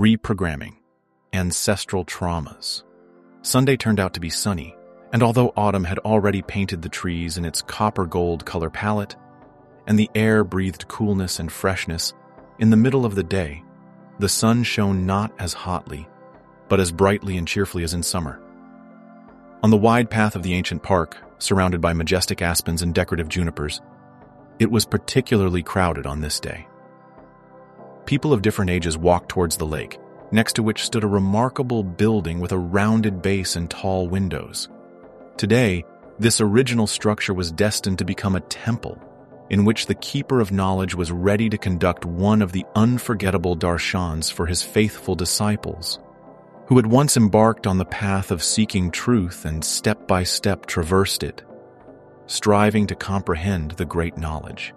reprogramming, ancestral traumas. Sunday turned out to be sunny, and although autumn had already painted the trees in its copper-gold color palette, and the air breathed coolness and freshness, in the middle of the day, the sun shone not as hotly, but as brightly and cheerfully as in summer. On the wide path of the ancient park, surrounded by majestic aspens and decorative junipers, it was particularly crowded on this day. People of different ages walked towards the lake, next to which stood a remarkable building with a rounded base and tall windows. Today, this original structure was destined to become a temple, in which the Keeper of Knowledge was ready to conduct one of the unforgettable darshans for his faithful disciples, who had once embarked on the path of seeking truth and step by step traversed it, striving to comprehend the great knowledge.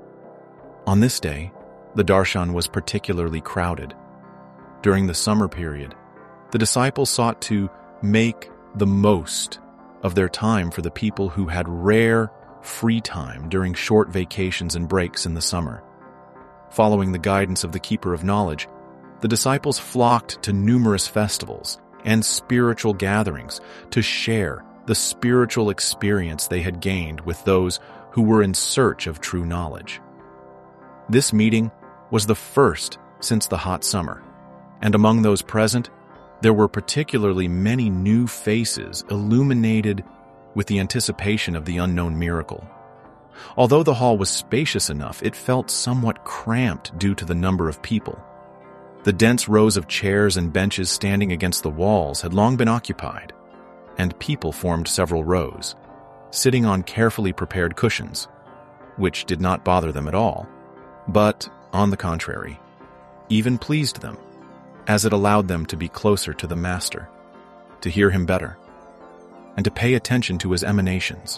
On this day, the darshan was particularly crowded. During the summer period, the disciples sought to make the most of their time for the people who had rare, free time during short vacations and breaks in the summer. Following the guidance of the Keeper of Knowledge, the disciples flocked to numerous festivals and spiritual gatherings to share the spiritual experience they had gained with those who were in search of true knowledge. This meeting was the first since the hot summer, and among those present, there were particularly many new faces illuminated with the anticipation of the unknown miracle. Although the hall was spacious enough, it felt somewhat cramped due to the number of people. The dense rows of chairs and benches standing against the walls had long been occupied, and people formed several rows, sitting on carefully prepared cushions, which did not bother them at all, but, on the contrary, even pleased them, as it allowed them to be closer to the Master, to hear him better, and to pay attention to his emanations.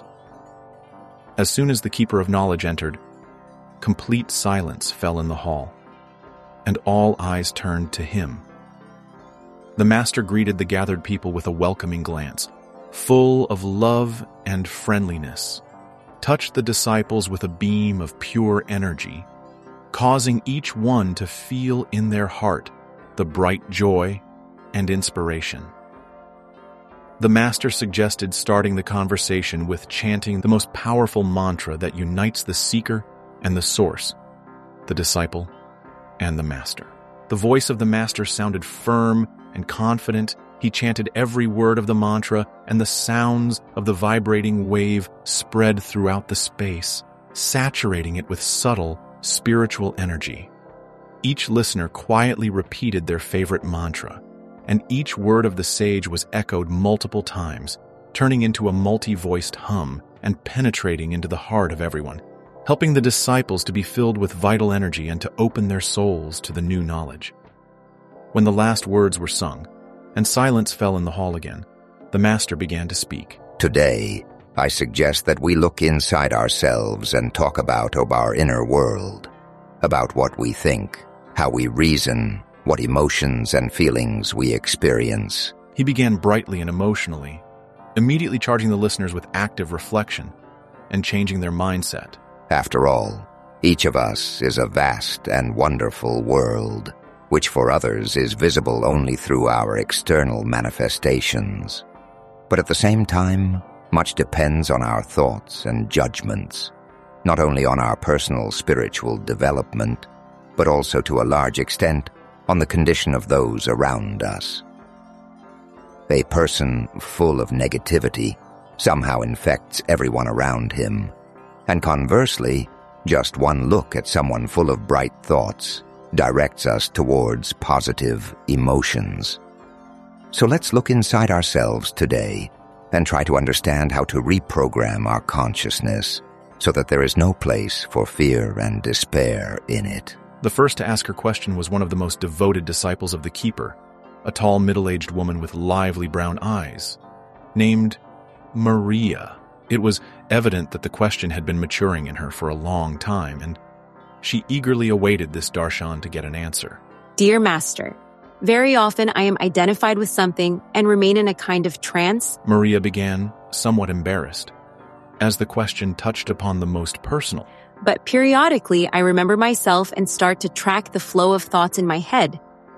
As soon as the Keeper of Knowledge entered, complete silence fell in the hall, and all eyes turned to him. The Master greeted the gathered people with a welcoming glance, full of love and friendliness, touched the disciples with a beam of pure energy, causing each one to feel in their heart the bright joy and inspiration. The Master suggested starting the conversation with chanting the most powerful mantra that unites the seeker and the source, the disciple and the Master. The voice of the Master sounded firm and confident. He chanted every word of the mantra, and the sounds of the vibrating wave spread throughout the space, saturating it with subtle spiritual energy. Each listener quietly repeated their favorite mantra, and each word of the sage was echoed multiple times, turning into a multi-voiced hum and penetrating into the heart of everyone, helping the disciples to be filled with vital energy and to open their souls to the new knowledge. When the last words were sung, and silence fell in the hall again, the Master began to speak. Today, I suggest that we look inside ourselves and talk about our inner world, about what we think, how we reason, what emotions and feelings we experience. He began brightly and emotionally, immediately charging the listeners with active reflection and changing their mindset. After all, each of us is a vast and wonderful world, which for others is visible only through our external manifestations. But at the same time, much depends on our thoughts and judgments, not only on our personal spiritual development, but also to a large extent on the condition of those around us. A person full of negativity somehow infects everyone around him, and conversely, just one look at someone full of bright thoughts directs us towards positive emotions. So let's look inside ourselves today and try to understand how to reprogram our consciousness so that there is no place for fear and despair in it. The first to ask her question was one of the most devoted disciples of the Keeper, a tall middle-aged woman with lively brown eyes, named Maria. It was evident that the question had been maturing in her for a long time, and she eagerly awaited this darshan to get an answer. Dear Master, very often I am identified with something and remain in a kind of trance. Maria began, somewhat embarrassed, as the question touched upon the most personal. But periodically I remember myself and start to track the flow of thoughts in my head,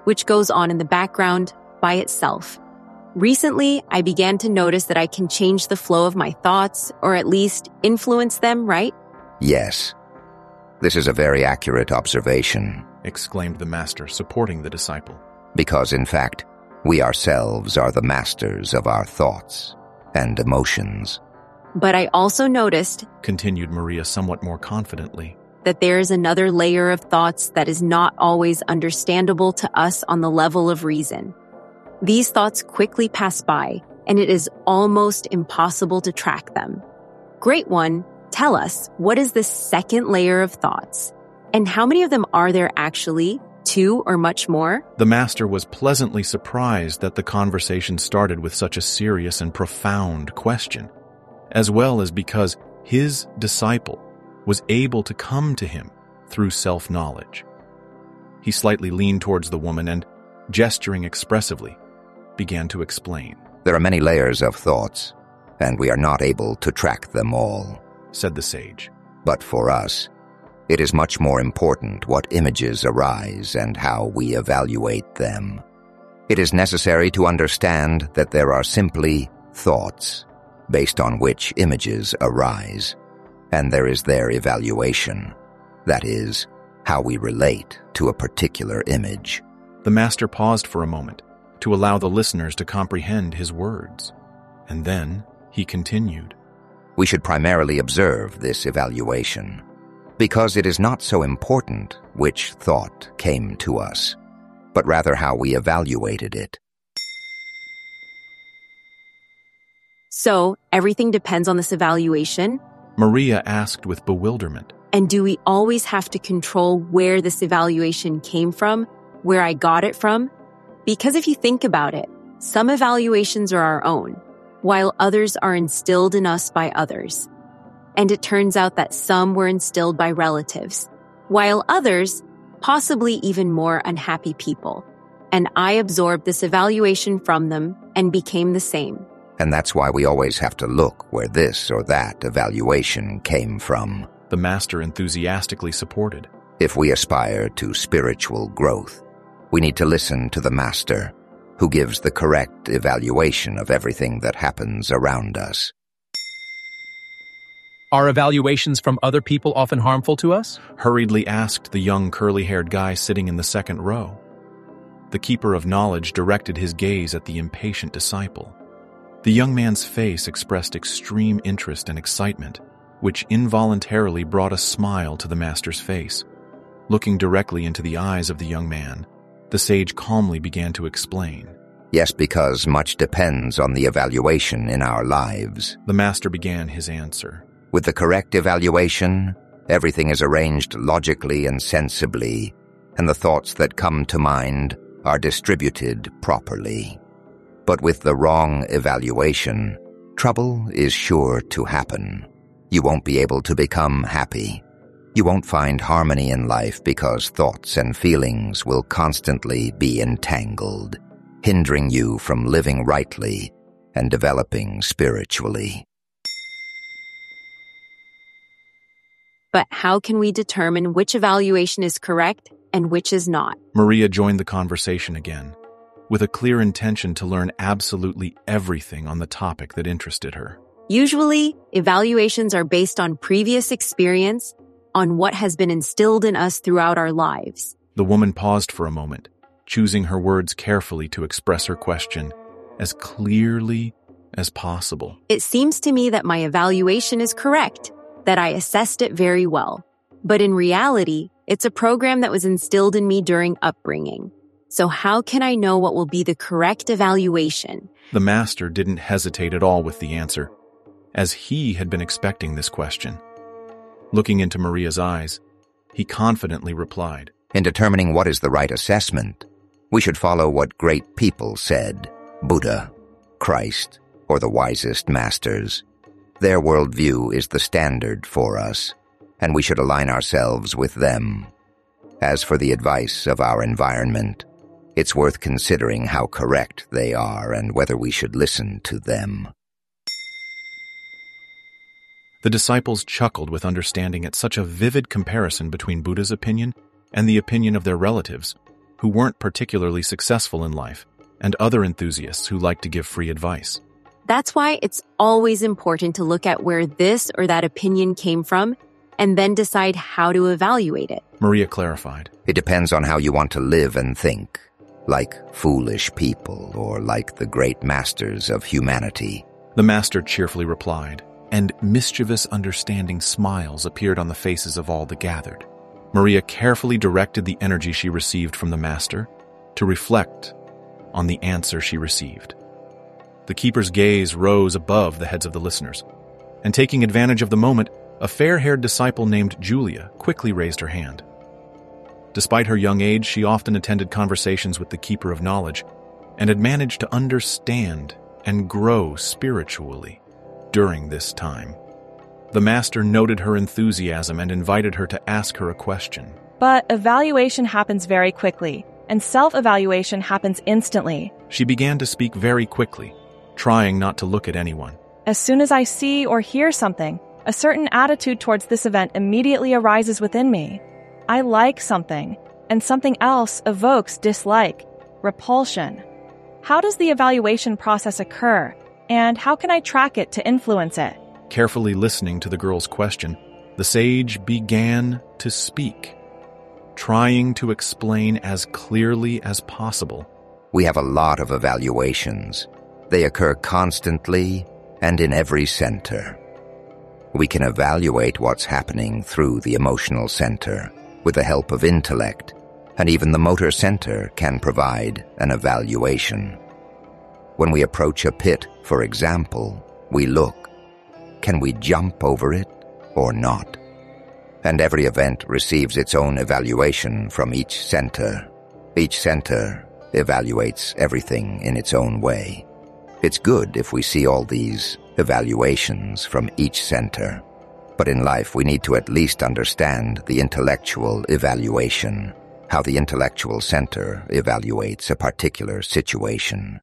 which goes on in the background by itself. Recently, I began to notice that I can change the flow of my thoughts, or at least influence them, right? Yes. This is a very accurate observation, exclaimed the master, supporting the disciple. Because, in fact, we ourselves are the masters of our thoughts and emotions. But I also noticed, continued Maria somewhat more confidently, that there is another layer of thoughts that is not always understandable to us on the level of reason. These thoughts quickly pass by, and it is almost impossible to track them. Great one, tell us, what is this second layer of thoughts? And how many of them are there actually? 2 or much more? The master was pleasantly surprised that the conversation started with such a serious and profound question, as well as because his disciple was able to come to him through self-knowledge. He slightly leaned towards the woman and, gesturing expressively, began to explain. There are many layers of thoughts, and we are not able to track them all, said the sage. But for us, it is much more important what images arise and how we evaluate them. It is necessary to understand that there are simply thoughts based on which images arise, and there is their evaluation, that is, how we relate to a particular image. The master paused for a moment to allow the listeners to comprehend his words, and then he continued. We should primarily observe this evaluation, because it is not so important which thought came to us, but rather how we evaluated it. So, everything depends on this evaluation? Maria asked with bewilderment. And do we always have to control where this evaluation came from, where I got it from? Because if you think about it, some evaluations are our own, while others are instilled in us by others. And it turns out that some were instilled by relatives, while others, possibly even more unhappy people. And I absorbed this evaluation from them and became the same. And that's why we always have to look where this or that evaluation came from. The master enthusiastically supported. If we aspire to spiritual growth, we need to listen to the master, who gives the correct evaluation of everything that happens around us. Are evaluations from other people often harmful to us? Hurriedly asked the young curly-haired guy sitting in the second row. The keeper of knowledge directed his gaze at the impatient disciple. The young man's face expressed extreme interest and excitement, which involuntarily brought a smile to the master's face. Looking directly into the eyes of the young man, the sage calmly began to explain. Yes, because much depends on the evaluation in our lives. The master began his answer. With the correct evaluation, everything is arranged logically and sensibly, and the thoughts that come to mind are distributed properly. But with the wrong evaluation, trouble is sure to happen. You won't be able to become happy. You won't find harmony in life because thoughts and feelings will constantly be entangled, hindering you from living rightly and developing spiritually. But how can we determine which evaluation is correct and which is not? Maria joined the conversation again, with a clear intention to learn absolutely everything on the topic that interested her. Usually, evaluations are based on previous experience, on what has been instilled in us throughout our lives. The woman paused for a moment, choosing her words carefully to express her question as clearly as possible. It seems to me that my evaluation is correct, that I assessed it very well. But in reality, it's a program that was instilled in me during upbringing. So how can I know what will be the correct evaluation? The master didn't hesitate at all with the answer, as he had been expecting this question. Looking into Maria's eyes, he confidently replied, In determining what is the right assessment, we should follow what great people said, Buddha, Christ, or the wisest masters. Their worldview is the standard for us, and we should align ourselves with them. As for the advice of our environment, it's worth considering how correct they are and whether we should listen to them. The disciples chuckled with understanding at such a vivid comparison between Buddha's opinion and the opinion of their relatives, who weren't particularly successful in life, and other enthusiasts who like to give free advice. That's why it's always important to look at where this or that opinion came from and then decide how to evaluate it. Maria clarified. It depends on how you want to live and think, like foolish people or like the great masters of humanity. The master cheerfully replied, and mischievous understanding smiles appeared on the faces of all the gathered. Maria carefully directed the energy she received from the master to reflect on the answer she received. The keeper's gaze rose above the heads of the listeners, and taking advantage of the moment, a fair-haired disciple named Julia quickly raised her hand. Despite her young age, she often attended conversations with the Keeper of Knowledge and had managed to understand and grow spiritually during this time. The master noted her enthusiasm and invited her to ask her a question. But evaluation happens very quickly, and self-evaluation happens instantly. She began to speak very quickly, trying not to look at anyone. As soon as I see or hear something, a certain attitude towards this event immediately arises within me. I like something, and something else evokes dislike, repulsion. How does the evaluation process occur, and how can I track it to influence it? Carefully listening to the girl's question, the sage began to speak, trying to explain as clearly as possible. We have a lot of evaluations. They occur constantly and in every center. We can evaluate what's happening through the emotional center with the help of intellect, and even the motor center can provide an evaluation. When we approach a pit, for example, we look. Can we jump over it or not? And every event receives its own evaluation from each center. Each center evaluates everything in its own way. It's good if we see all these evaluations from each center. But in life, we need to at least understand the intellectual evaluation, how the intellectual center evaluates a particular situation.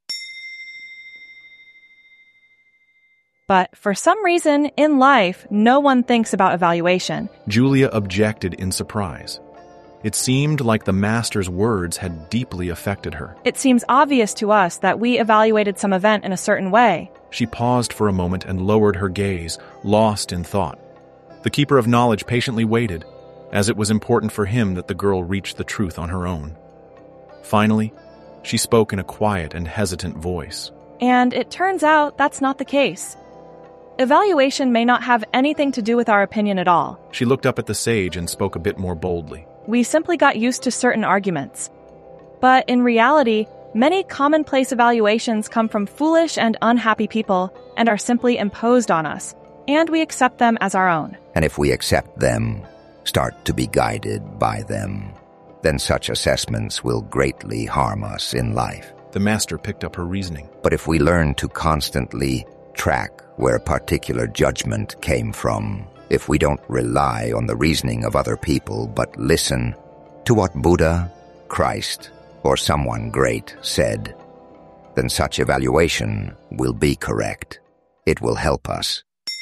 But for some reason, in life, no one thinks about evaluation. Julia objected in surprise. It seemed like the master's words had deeply affected her. It seems obvious to us that we evaluated some event in a certain way. She paused for a moment and lowered her gaze, lost in thought. The Keeper of Knowledge patiently waited, as it was important for him that the girl reach the truth on her own. Finally, she spoke in a quiet and hesitant voice. And it turns out that's not the case. Evaluation may not have anything to do with our opinion at all. She looked up at the sage and spoke a bit more boldly. We simply got used to certain arguments. But in reality, many commonplace evaluations come from foolish and unhappy people and are simply imposed on us, and we accept them as our own. And if we accept them, start to be guided by them, then such assessments will greatly harm us in life. The master picked up her reasoning. But if we learn to constantly track where a particular judgment came from, if we don't rely on the reasoning of other people but listen to what Buddha, Christ, or someone great said, then such evaluation will be correct. It will help us.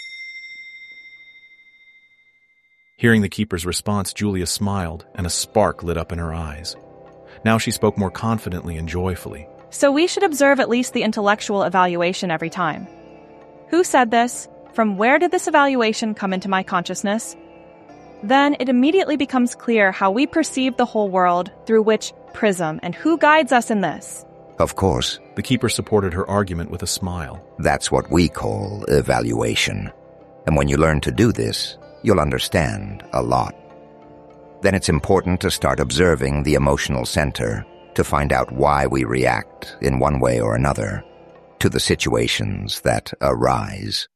Hearing the keeper's response, Julia smiled, and a spark lit up in her eyes. Now she spoke more confidently and joyfully. So we should observe at least the intellectual evaluation every time. Who said this? From where did this evaluation come into my consciousness? Then it immediately becomes clear how we perceive the whole world, through which prism, and who guides us in this. Of course. The keeper supported her argument with a smile. That's what we call evaluation. And when you learn to do this, you'll understand a lot. Then it's important to start observing the emotional center to find out why we react in one way or another to the situations that arise.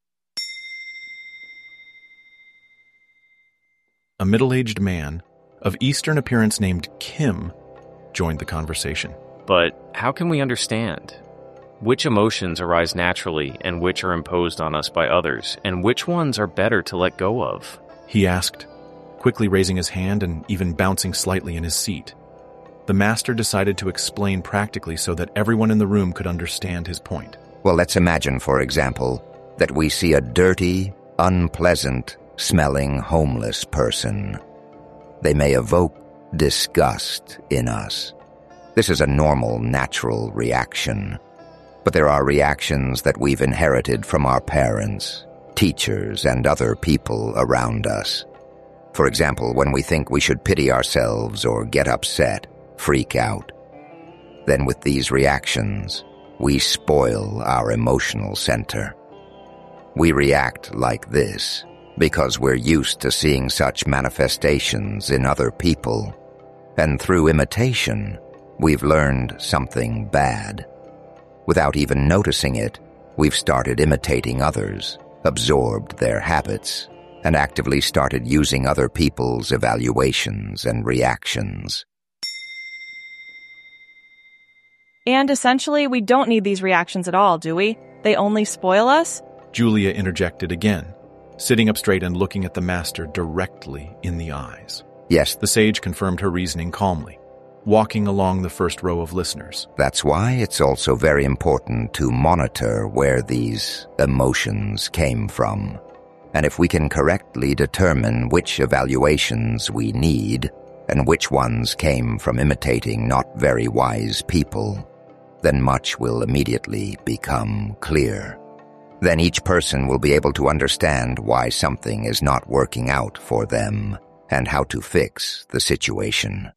A middle-aged man of Eastern appearance named Kim joined the conversation. But how can we understand? Which emotions arise naturally and which are imposed on us by others, and which ones are better to let go of? He asked, quickly raising his hand and even bouncing slightly in his seat. The master decided to explain practically so that everyone in the room could understand his point. Well, let's imagine, for example, that we see a dirty, unpleasant, smelling homeless person. They may evoke disgust in us. This is a normal, natural reaction. But there are reactions that we've inherited from our parents, teachers, and other people around us. For example, when we think we should pity ourselves or get upset, freak out. Then with these reactions, we spoil our emotional center. We react like this because we're used to seeing such manifestations in other people, and through imitation, we've learned something bad. Without even noticing it, we've started imitating others, absorbed their habits, and actively started using other people's evaluations and reactions. And essentially, we don't need these reactions at all, do we? They only spoil us? Julia interjected again, sitting up straight and looking at the master directly in the eyes. Yes, The sage confirmed her reasoning calmly, walking along the first row of listeners. that's why it's also very important to monitor where these emotions came from. And if we can correctly determine which evaluations we need and which ones came from imitating not very wise people, then much will immediately become clear. Then each person will be able to understand why something is not working out for them and how to fix the situation.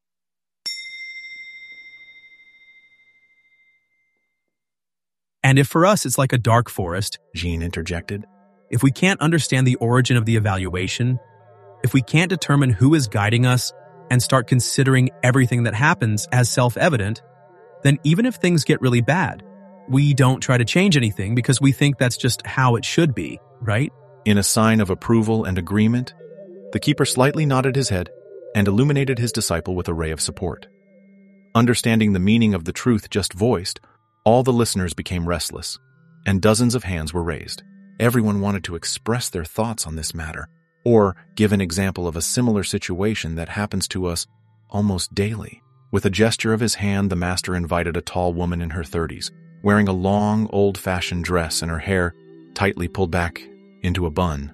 And if for us it's like a dark forest, Jean interjected. if we can't understand the origin of the evaluation, if we can't determine who is guiding us and start considering everything that happens as self-evident, then even if things get really bad, we don't try to change anything because we think that's just how it should be, right? In a sign of approval and agreement, the keeper slightly nodded his head and illuminated his disciple with a ray of support. Understanding the meaning of the truth just voiced, all the listeners became restless, and dozens of hands were raised. Everyone wanted to express their thoughts on this matter, or give an example of a similar situation that happens to us almost daily. With a gesture of his hand, the master invited a tall woman in her 30s, wearing a long, old-fashioned dress and her hair tightly pulled back into a bun.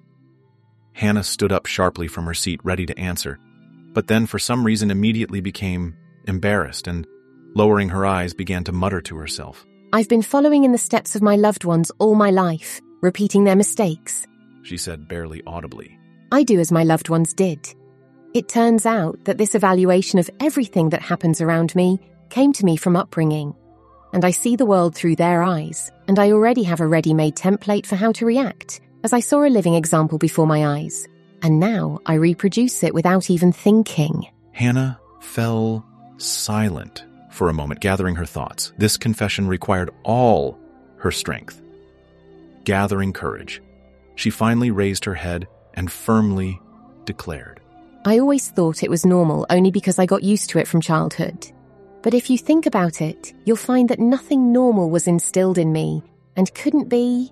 Hannah stood up sharply from her seat, ready to answer, but then for some reason immediately became embarrassed and, lowering her eyes, began to mutter to herself. I've been following in the steps of my loved ones all my life, repeating their mistakes. She said barely audibly. I do as my loved ones did. It turns out that this evaluation of everything that happens around me came to me from upbringing, and I see the world through their eyes, and I already have a ready-made template for how to react, as I saw a living example before my eyes, and now I reproduce it without even thinking. Hannah fell silent for a moment, gathering her thoughts. This confession required all her strength. Gathering courage, she finally raised her head and firmly declared, I always thought it was normal only because I got used to it from childhood. But if you think about it, you'll find that nothing normal was instilled in me and couldn't be.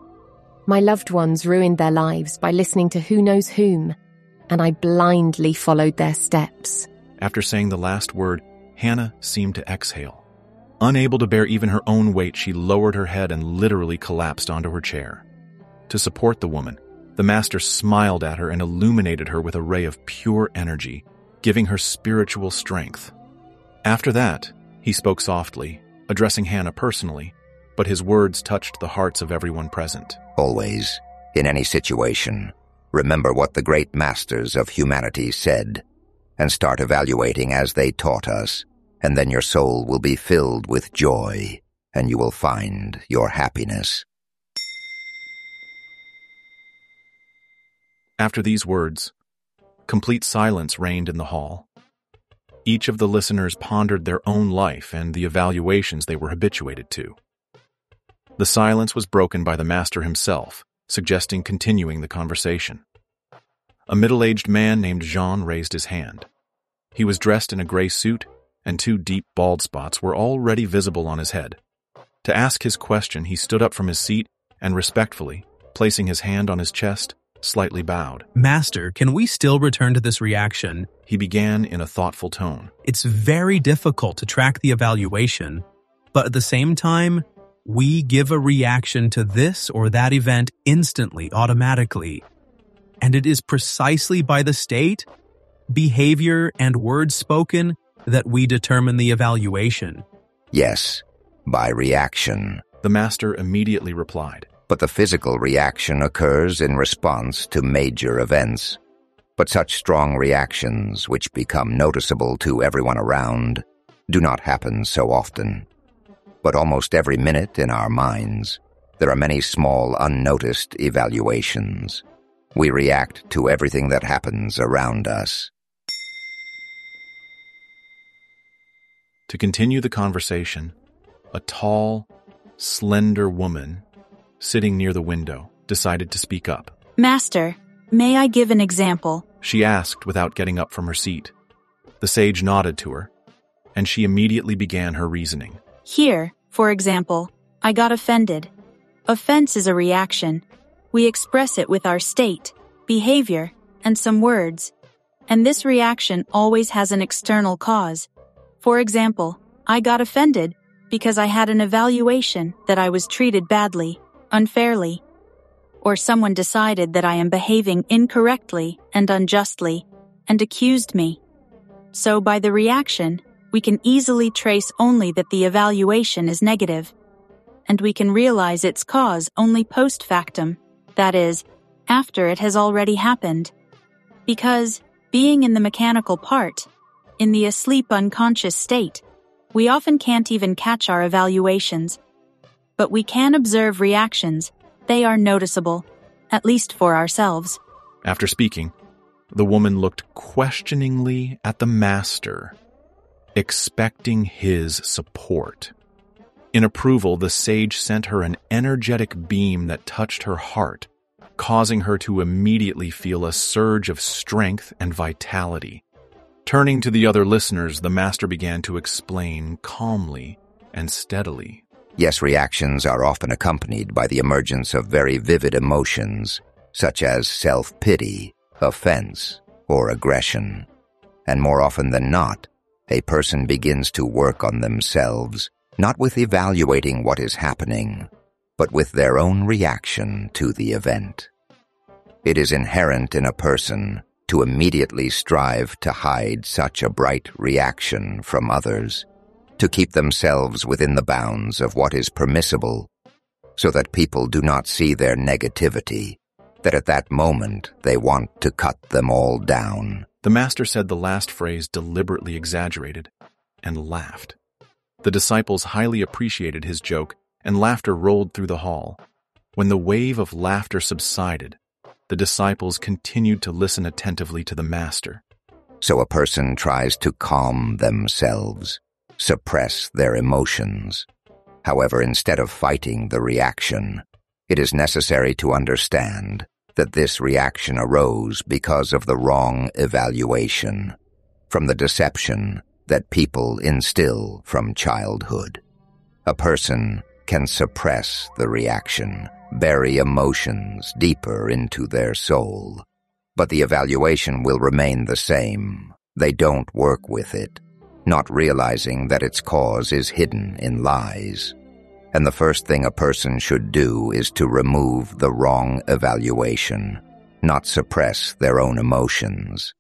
My loved ones ruined their lives by listening to who knows whom, and I blindly followed their steps. After saying the last word, Hannah seemed to exhale. Unable to bear even her own weight, she lowered her head and literally collapsed onto her chair. To support the woman, the master smiled at her and illuminated her with a ray of pure energy, giving her spiritual strength. After that, he spoke softly, addressing Hannah personally, but his words touched the hearts of everyone present. Always, in any situation, remember what the great masters of humanity said, and start evaluating as they taught us, and then your soul will be filled with joy, and you will find your happiness. After these words, complete silence reigned in the hall. Each of the listeners pondered their own life and the evaluations they were habituated to. The silence was broken by the master himself, suggesting continuing the conversation. A middle-aged man named Jean raised his hand. He was dressed in a gray suit, and 2 deep bald spots were already visible on his head. To ask his question, he stood up from his seat and respectfully, placing his hand on his chest, slightly bowed. Master, can we still return to this reaction? He began in a thoughtful tone. It's very difficult to track the evaluation, but at the same time, we give a reaction to this or that event instantly, automatically. And it is precisely by the state behavior and words spoken that we determine the evaluation? Yes, by reaction. The master immediately replied. But the physical reaction occurs in response to major events. But such strong reactions, which become noticeable to everyone around, do not happen so often. But almost every minute in our minds, there are many small unnoticed evaluations. We react to everything that happens around us. To continue the conversation, a tall, slender woman sitting near the window decided to speak up. Master, may I give an example? She asked without getting up from her seat. The sage nodded to her, and she immediately began her reasoning. Here, for example, I got offended. Offense is a reaction. We express it with our state, behavior, and some words. And this reaction always has an external cause. For example, I got offended because I had an evaluation that I was treated badly, unfairly, or someone decided that I am behaving incorrectly and unjustly and accused me. So by the reaction, we can easily trace only that the evaluation is negative, and we can realize its cause only post factum, that is, after it has already happened. Because, being in the mechanical part, in the asleep unconscious state, we often can't even catch our evaluations. But we can observe reactions. They are noticeable, at least for ourselves. After speaking, the woman looked questioningly at the master, expecting his support. In approval, the sage sent her an energetic beam that touched her heart, causing her to immediately feel a surge of strength and vitality. Turning to the other listeners, the master began to explain calmly and steadily. Yes, reactions are often accompanied by the emergence of very vivid emotions, such as self-pity, offense, or aggression. And more often than not, a person begins to work on themselves, not with evaluating what is happening, but with their own reaction to the event. It is inherent in a person to immediately strive to hide such a bright reaction from others, to keep themselves within the bounds of what is permissible, so that people do not see their negativity, that at that moment they want to cut them all down. The master said the last phrase deliberately exaggerated and laughed. The disciples highly appreciated his joke, and laughter rolled through the hall. When the wave of laughter subsided, the disciples continued to listen attentively to the master. So a person tries to calm themselves, suppress their emotions. However, instead of fighting the reaction, it is necessary to understand that this reaction arose because of the wrong evaluation, from the deception that people instill from childhood. A person can suppress the reaction, bury emotions deeper into their soul, but the evaluation will remain the same. They don't work with it, not realizing that its cause is hidden in lies. And the first thing a person should do is to remove the wrong evaluation, not suppress their own emotions.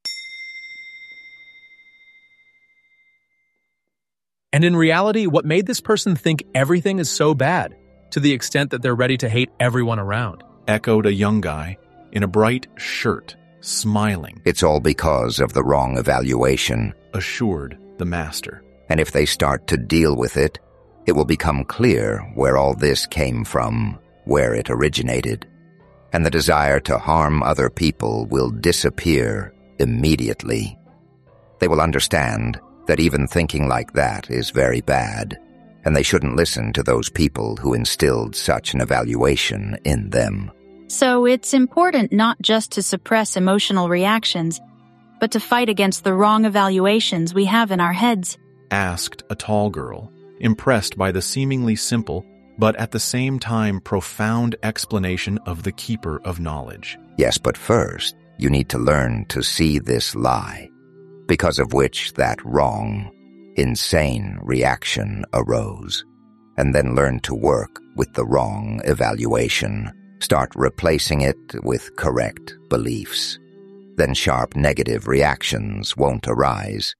And in reality, what made this person think everything is so bad, to the extent that they're ready to hate everyone around? Echoed a young guy in a bright shirt, smiling. It's all because of the wrong evaluation, assured the master. And if they start to deal with it, it will become clear where all this came from, where it originated. And the desire to harm other people will disappear immediately. They will understand that even thinking like that is very bad, and they shouldn't listen to those people who instilled such an evaluation in them. So it's important not just to suppress emotional reactions, but to fight against the wrong evaluations we have in our heads? Asked a tall girl, impressed by the seemingly simple, but at the same time profound explanation of the keeper of knowledge. Yes, but first, you need to learn to see this lie, because of which that wrong, insane reaction arose, and then learn to work with the wrong evaluation. Start replacing it with correct beliefs. then sharp negative reactions won't arise.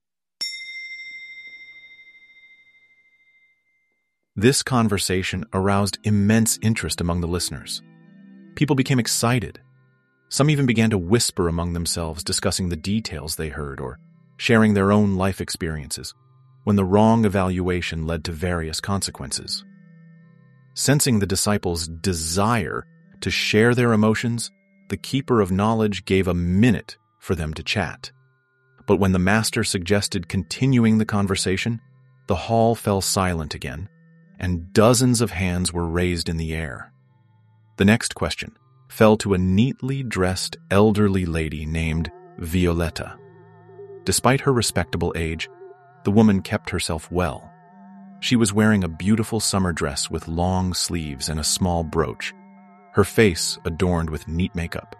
This conversation aroused immense interest among the listeners. People became excited. Some even began to whisper among themselves, discussing the details they heard or sharing their own life experiences, when the wrong evaluation led to various consequences. Sensing the disciples' desire to share their emotions, the keeper of knowledge gave a minute for them to chat. But when the master suggested continuing the conversation, the hall fell silent again, and dozens of hands were raised in the air. The next question fell to a neatly dressed elderly lady named Violetta. Despite her respectable age, the woman kept herself well. She was wearing a beautiful summer dress with long sleeves and a small brooch, her face adorned with neat makeup.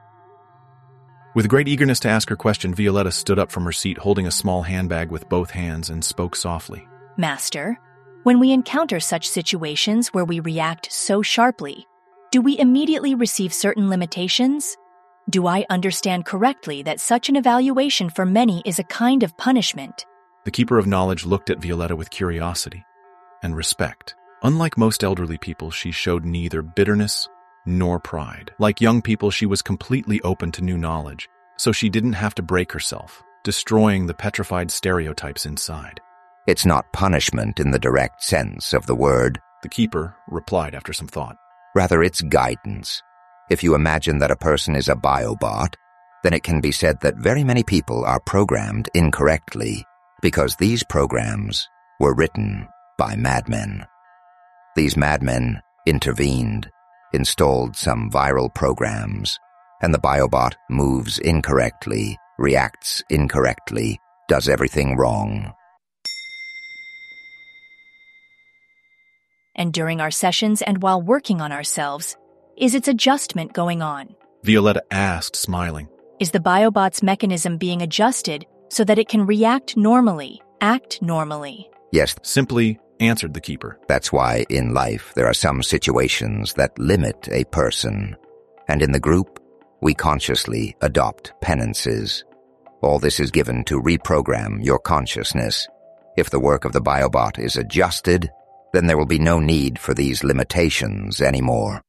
With great eagerness to ask her question, Violetta stood up from her seat holding a small handbag with both hands and spoke softly. Master, when we encounter such situations where we react so sharply, do we immediately receive certain limitations? Do I understand correctly that such an evaluation for many is a kind of punishment? The keeper of knowledge looked at Violetta with curiosity and respect. Unlike most elderly people, she showed neither bitterness nor pride. Like young people, she was completely open to new knowledge, so she didn't have to break herself, destroying the petrified stereotypes inside. It's not punishment in the direct sense of the word, the keeper replied after some thought. Rather, it's guidance. If you imagine that a person is a biobot, then it can be said that very many people are programmed incorrectly because these programs were written by madmen. These madmen intervened, installed some viral programs, and the biobot moves incorrectly, reacts incorrectly, does everything wrong. And during our sessions and while working on ourselves, is its adjustment going on? Violetta asked, smiling. Is the biobot's mechanism being adjusted so that it can react normally, act normally? Yes, simply answered the keeper. That's why in life there are some situations that limit a person, and in the group, we consciously adopt penances. All this is given to reprogram your consciousness. If the work of the biobot is adjusted, then there will be no need for these limitations anymore.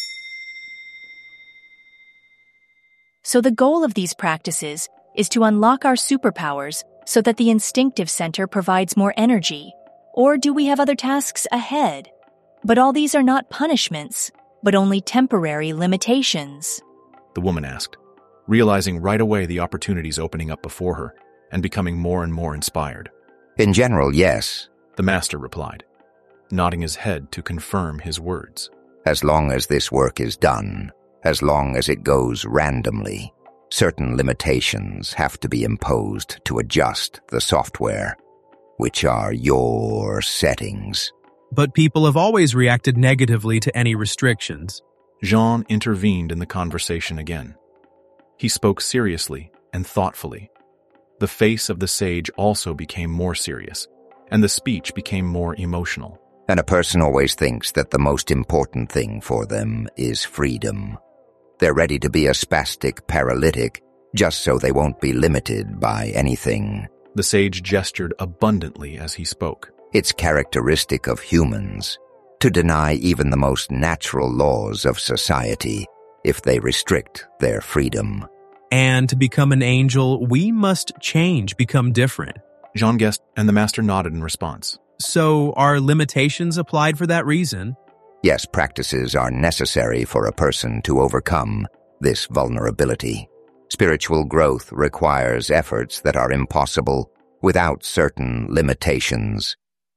So the goal of these practices is to unlock our superpowers so that the instinctive center provides more energy. Or do we have other tasks ahead? But all these are not punishments, but only temporary limitations. The woman asked, realizing right away the opportunities opening up before her and becoming more and more inspired. In general, yes, the master replied, nodding his head to confirm his words. As long as this work is done, as long as it goes randomly, certain limitations have to be imposed to adjust the software, which are your settings. But people have always reacted negatively to any restrictions. Jean intervened in the conversation again. He spoke seriously and thoughtfully. The face of the sage also became more serious, and the speech became more emotional. And a person always thinks that the most important thing for them is freedom. They're ready to be a spastic paralytic just so they won't be limited by anything. The sage gestured abundantly as he spoke. It's characteristic of humans to deny even the most natural laws of society if they restrict their freedom. And to become an angel, we must change, become different. Jean guessed, and the master nodded in response. So are limitations applied for that reason? Yes, practices are necessary for a person to overcome this vulnerability. Spiritual growth requires efforts that are impossible without certain limitations.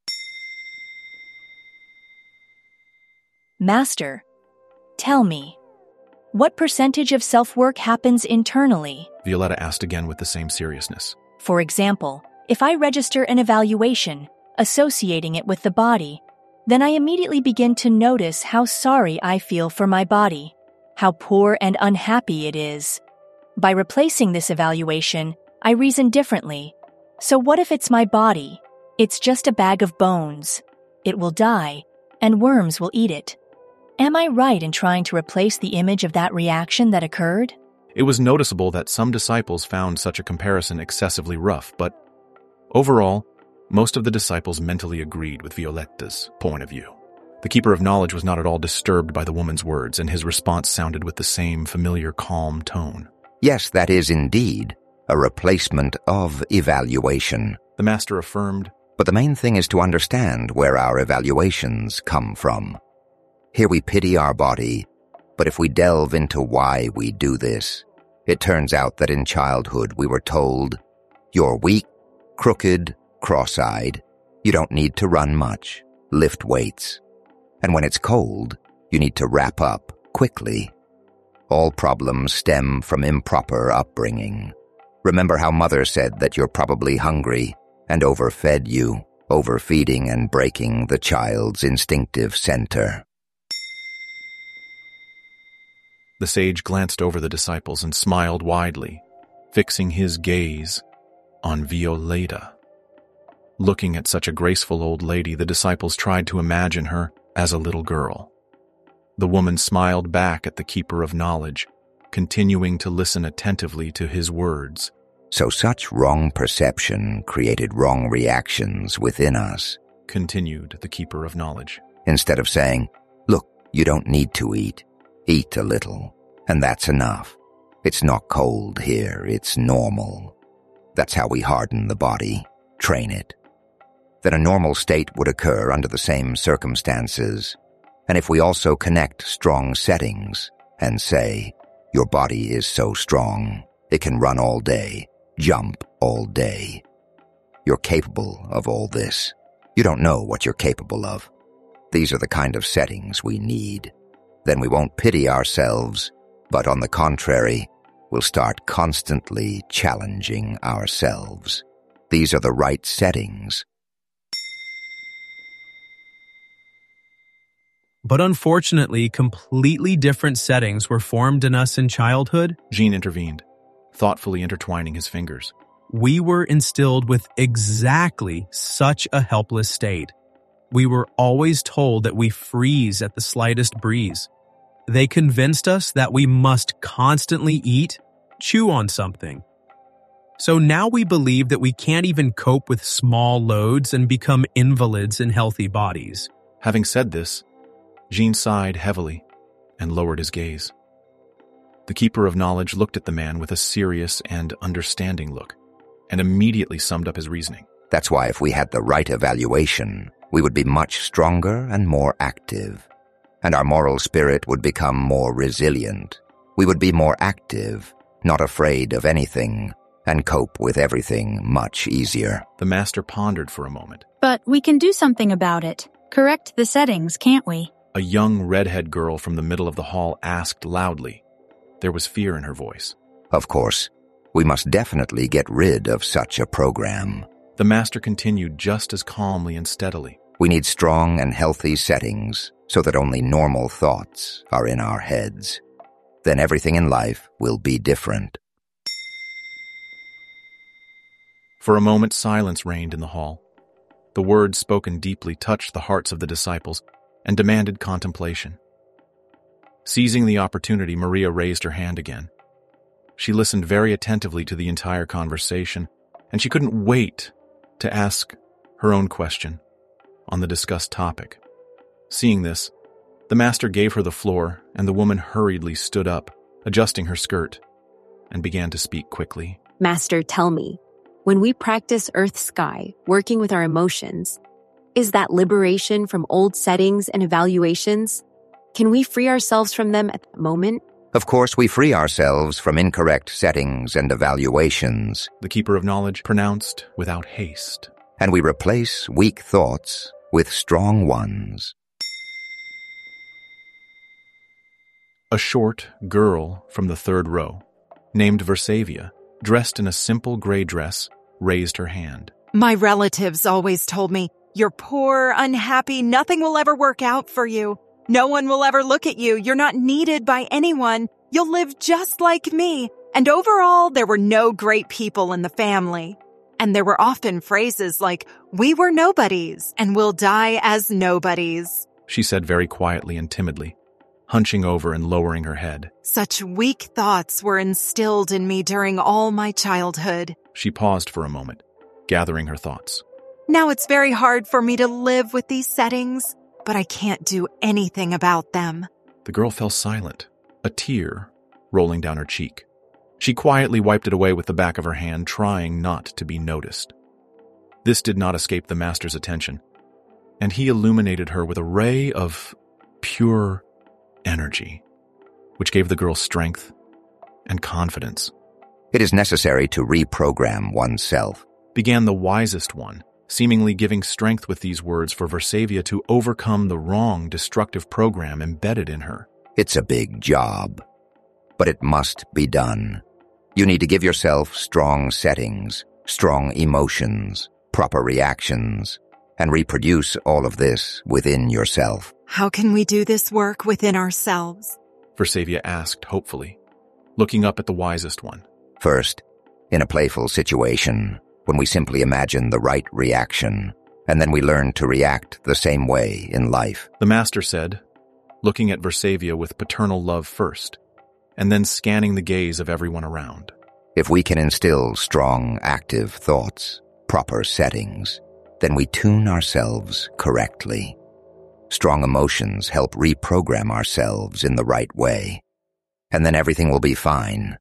Master, tell me, what percentage of self-work happens internally? Violetta asked again with the same seriousness. For example, if I register an evaluation, associating it with the body, then I immediately begin to notice how sorry I feel for my body, how poor and unhappy it is. By replacing this evaluation, I reason differently. So what if it's my body? It's just a bag of bones. It will die, and worms will eat it. Am I right in trying to replace the image of that reaction that occurred? It was noticeable that some disciples found such a comparison excessively rough, but overall, most of the disciples mentally agreed with Violetta's point of view. The Keeper of Knowledge was not at all disturbed by the woman's words, and his response sounded with the same familiar calm tone. Yes, that is indeed a replacement of evaluation, the Master affirmed. But the main thing is to understand where our evaluations come from. Here we pity our body, but if we delve into why we do this, it turns out that in childhood we were told, "You're weak, crooked, cross-eyed, you don't need to run much, lift weights. And when it's cold, you need to wrap up quickly." All problems stem from improper upbringing. Remember how Mother said that you're probably hungry and overfed you, overfeeding and breaking the child's instinctive center. The sage glanced over the disciples and smiled widely, fixing his gaze on Violetta. Looking at such a graceful old lady, the disciples tried to imagine her as a little girl. The woman smiled back at the Keeper of Knowledge, continuing to listen attentively to his words. So such wrong perception created wrong reactions within us, continued the Keeper of Knowledge. Instead of saying, "Look, you don't need to eat. Eat a little, and that's enough. It's not cold here, it's normal." That's how we harden the body, train it. Then a normal state would occur under the same circumstances. And if we also connect strong settings and say, "Your body is so strong, it can run all day, jump all day. You're capable of all this. You don't know what you're capable of." These are the kind of settings we need. Then we won't pity ourselves, but on the contrary, we'll start constantly challenging ourselves. These are the right settings. But unfortunately, completely different settings were formed in us in childhood, Jean intervened, thoughtfully intertwining his fingers. We were instilled with exactly such a helpless state. We were always told that we freeze at the slightest breeze. They convinced us that we must constantly eat, chew on something. So now we believe that we can't even cope with small loads and become invalids in healthy bodies. Having said this, Jean sighed heavily and lowered his gaze. The Keeper of Knowledge looked at the man with a serious and understanding look, and immediately summed up his reasoning. That's why if we had the right evaluation, we would be much stronger and more active. And our moral spirit would become more resilient. We would be more active, not afraid of anything, and cope with everything much easier. The Master pondered for a moment. But we can do something about it. Correct the settings, can't we? A young redhead girl from the middle of the hall asked loudly. There was fear in her voice. Of course, we must definitely get rid of such a program. The Master continued just as calmly and steadily. We need strong and healthy settings so that only normal thoughts are in our heads. Then everything in life will be different. For a moment, silence reigned in the hall. The words spoken deeply touched the hearts of the disciples and demanded contemplation. Seizing the opportunity, Maria raised her hand again. She listened very attentively to the entire conversation, and she couldn't wait to ask her own question on the discussed topic. Seeing this, the Master gave her the floor, and the woman hurriedly stood up, adjusting her skirt, and began to speak quickly. Master, tell me, when we practice Earth-Sky, working with our emotions, is that liberation from old settings and evaluations? Can we free ourselves from them at the moment? Of course, we free ourselves from incorrect settings and evaluations, the Keeper of Knowledge pronounced without haste. And we replace weak thoughts with strong ones. A short girl from the third row, named Versavia, dressed in a simple gray dress, raised her hand. My relatives always told me, "You're poor, unhappy, nothing will ever work out for you. No one will ever look at you. You're not needed by anyone. You'll live just like me." And overall, there were no great people in the family. And there were often phrases like, "We were nobodies and we'll die as nobodies," she said very quietly and timidly. hunching over and lowering her head. Such weak thoughts were instilled in me during all my childhood. She paused for a moment, gathering her thoughts. Now it's very hard for me to live with these settings, but I can't do anything about them. The girl fell silent, a tear rolling down her cheek. She quietly wiped it away with the back of her hand, trying not to be noticed. This did not escape the master's attention, and he illuminated her with a ray of pure energy, which gave the girl strength and confidence. It is necessary to reprogram oneself, began the wisest one, seemingly giving strength with these words for Versavia to overcome the wrong, destructive program embedded in her. It's a big job, but it must be done. You need to give yourself strong settings, strong emotions, proper reactions, and reproduce all of this within yourself. How can we do this work within ourselves? Versavia asked hopefully, looking up at the wisest one. First, in a playful situation, when we simply imagine the right reaction, and then we learn to react the same way in life. The master said, looking at Versavia with paternal love first, and then scanning the gaze of everyone around. If we can instill strong, active thoughts, proper settings, then we tune ourselves correctly. Strong emotions help reprogram ourselves in the right way, and then everything will be fine.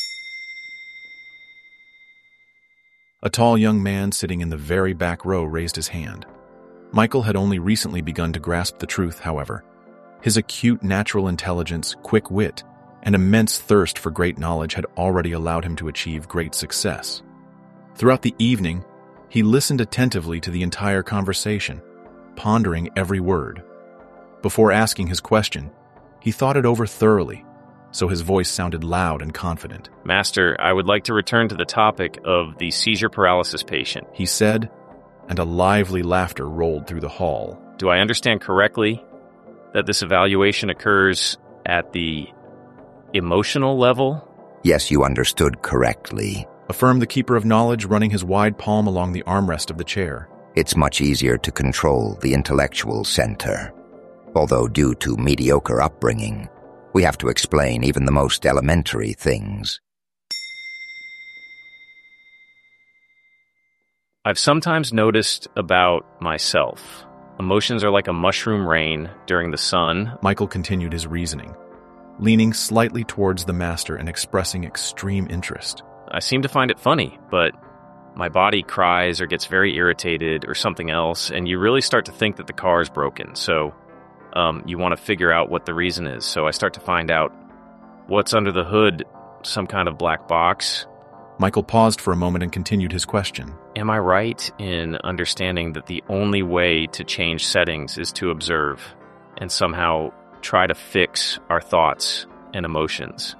A tall young man sitting in the very back row raised his hand. Michael had only recently begun to grasp the truth, however. His acute natural intelligence, quick wit, and immense thirst for great knowledge had already allowed him to achieve great success. Throughout the evening, he listened attentively to the entire conversation, pondering every word. Before asking his question, he thought it over thoroughly, so his voice sounded loud and confident. Master, I would like to return to the topic of the seizure paralysis patient, he said, and a lively laughter rolled through the hall. Do I understand correctly that this evaluation occurs at the emotional level? Yes, you understood correctly, affirmed the Keeper of Knowledge, running his wide palm along the armrest of the chair. It's much easier to control the intellectual center. Although due to mediocre upbringing, we have to explain even the most elementary things. I've sometimes noticed about myself. Emotions are like a mushroom rain during the sun. Michael continued his reasoning, leaning slightly towards the master and expressing extreme interest. I seem to find it funny, but my body cries or gets very irritated or something else, and you really start to think that the car is broken. So you want to figure out what the reason is. So I start to find out what's under the hood, some kind of black box. Michael paused for a moment and continued his question. Am I right in understanding that the only way to change settings is to observe and somehow try to fix our thoughts and emotions?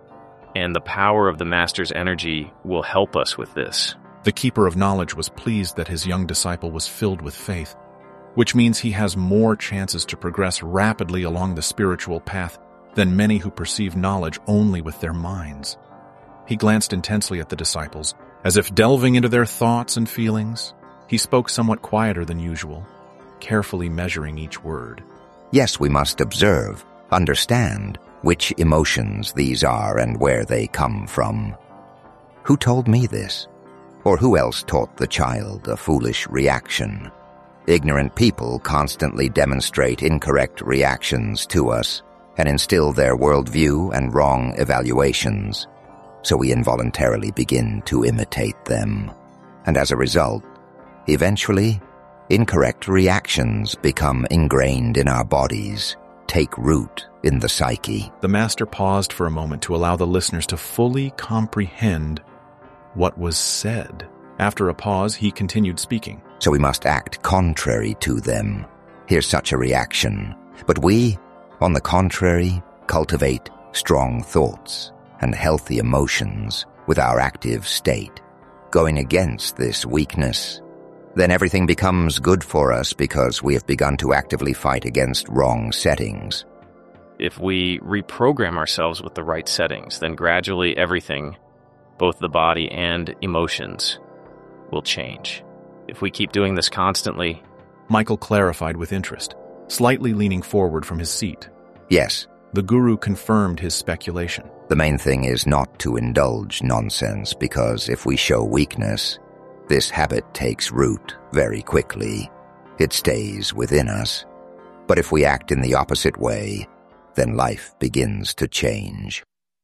And the power of the Master's energy will help us with this. The Keeper of Knowledge was pleased that his young disciple was filled with faith, which means he has more chances to progress rapidly along the spiritual path than many who perceive knowledge only with their minds. He glanced intensely at the disciples, as if delving into their thoughts and feelings. He spoke somewhat quieter than usual, carefully measuring each word. Yes, we must observe, understand which emotions these are and where they come from. Who told me this? Or who else taught the child a foolish reaction? Ignorant people constantly demonstrate incorrect reactions to us and instill their worldview and wrong evaluations, so we involuntarily begin to imitate them. And as a result, eventually, incorrect reactions become ingrained in our bodies, take root in the psyche. The Master paused for a moment to allow the listeners to fully comprehend what was said. After a pause, he continued speaking. So we must act contrary to them. Here's such a reaction. But we, on the contrary, cultivate strong thoughts and healthy emotions with our active state, going against this weakness. Then everything becomes good for us because we have begun to actively fight against wrong settings. If we reprogram ourselves with the right settings, then gradually everything, both the body and emotions, will change. If we keep doing this constantly... Michael clarified with interest, slightly leaning forward from his seat. Yes, The guru confirmed his speculation. The main thing is not to indulge nonsense, because if we show weakness, this habit takes root very quickly. It stays within us. But if we act in the opposite way, then life begins to change.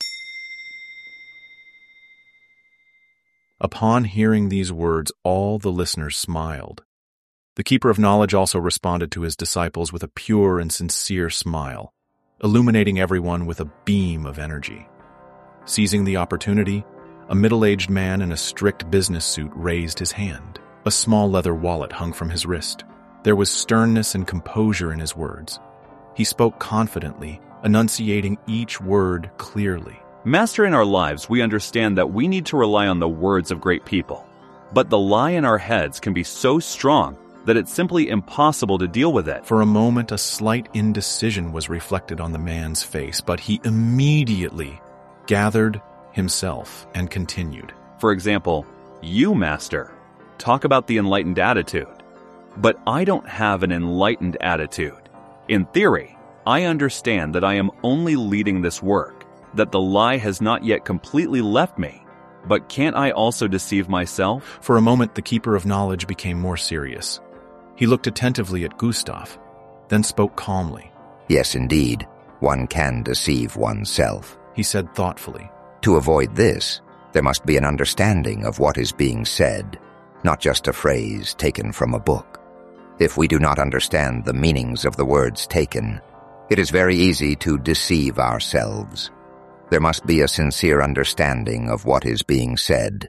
Upon hearing these words, all the listeners smiled. The keeper of knowledge also responded to his disciples with a pure and sincere smile, illuminating everyone with a beam of energy. Seizing the opportunity, a middle-aged man in a strict business suit raised his hand. A small leather wallet hung from his wrist. There was sternness and composure in his words. He spoke confidently, enunciating each word clearly. Master, in our lives, we understand that we need to rely on the words of great people. But the lie in our heads can be so strong that it's simply impossible to deal with it. For a moment, a slight indecision was reflected on the man's face, but he immediately gathered himself and continued. For example, you, Master, talk about the enlightened attitude. But I don't have an enlightened attitude. In theory, I understand that I am only leading this work, that the lie has not yet completely left me. But can't I also deceive myself? For a moment, the keeper of knowledge became more serious. He looked attentively at Gustav, then spoke calmly. Yes, indeed, one can deceive oneself, he said thoughtfully. To avoid this, there must be an understanding of what is being said, not just a phrase taken from a book. If we do not understand the meanings of the words taken, it is very easy to deceive ourselves. There must be a sincere understanding of what is being said.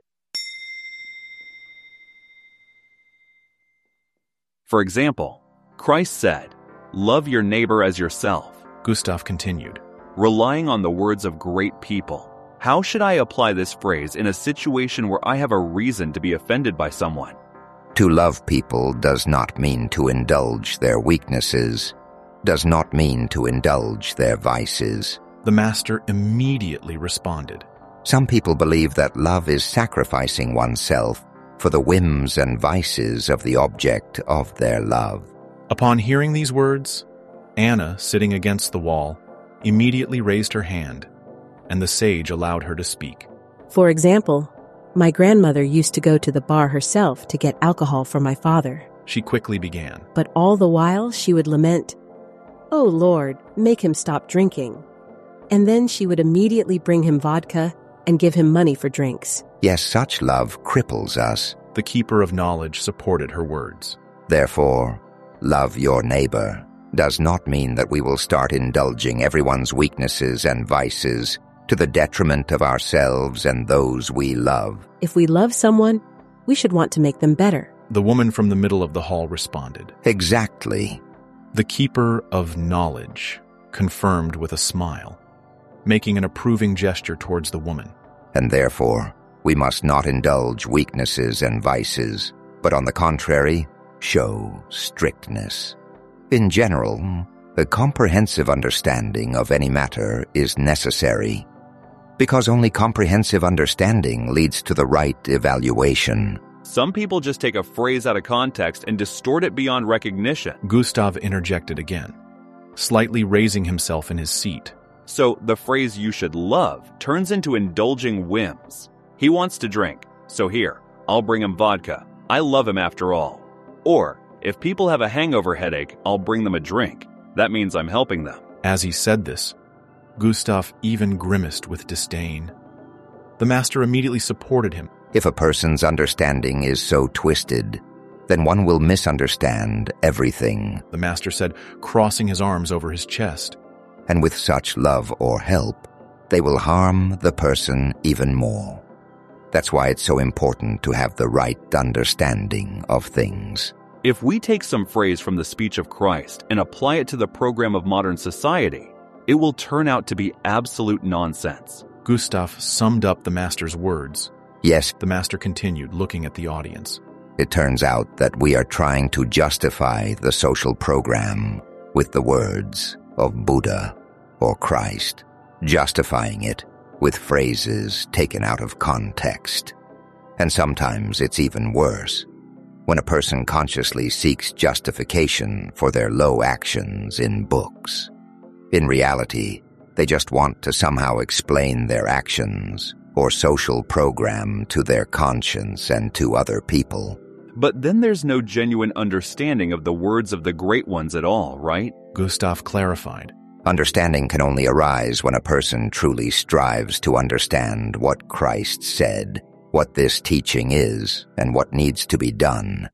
For example, Christ said, "Love your neighbor as yourself." Gustav continued. Relying on the words of great people, how should I apply this phrase in a situation where I have a reason to be offended by someone? To love people does not mean to indulge their weaknesses, does not mean to indulge their vices. The master immediately responded. Some people believe that love is sacrificing oneself for the whims and vices of the object of their love. Upon hearing these words, Anna, sitting against the wall, immediately raised her hand, and the sage allowed her to speak. For example, my grandmother used to go to the bar herself to get alcohol for my father. She quickly began. But all the while she would lament, "Oh Lord, make him stop drinking." And then she would immediately bring him vodka and give him money for drinks. Yes, such love cripples us. The keeper of knowledge supported her words. Therefore, love your neighbor does not mean that we will start indulging everyone's weaknesses and vices to the detriment of ourselves and those we love. If we love someone, we should want to make them better. The woman from the middle of the hall responded. Exactly. The keeper of knowledge confirmed with a smile, making an approving gesture towards the woman. And therefore, we must not indulge weaknesses and vices, but on the contrary, show strictness. In general, a comprehensive understanding of any matter is necessary, because only comprehensive understanding leads to the right evaluation. Some people just take a phrase out of context and distort it beyond recognition. Gustav interjected again, slightly raising himself in his seat. So the phrase "you should love" turns into indulging whims. He wants to drink, so here, I'll bring him vodka. I love him after all. Or, if people have a hangover headache, I'll bring them a drink. That means I'm helping them. As he said this, Gustav even grimaced with disdain. The master immediately supported him. If a person's understanding is so twisted, then one will misunderstand everything, the master said, crossing his arms over his chest. And with such love or help, they will harm the person even more. That's why it's so important to have the right understanding of things. If we take some phrase from the speech of Christ and apply it to the program of modern society, it will turn out to be absolute nonsense. Gustav summed up the master's words. Yes, the master continued, looking at the audience. It turns out that we are trying to justify the social program with the words of Buddha or Christ, justifying it with phrases taken out of context. And sometimes it's even worse, when a person consciously seeks justification for their low actions in books. In reality, They just want to somehow explain their actions or social program to their conscience and to other people. But then there's no genuine understanding of the words of the great ones at all, right? Gustav clarified. Understanding can only arise when a person truly strives to understand what Christ said, what this teaching is, and what needs to be done.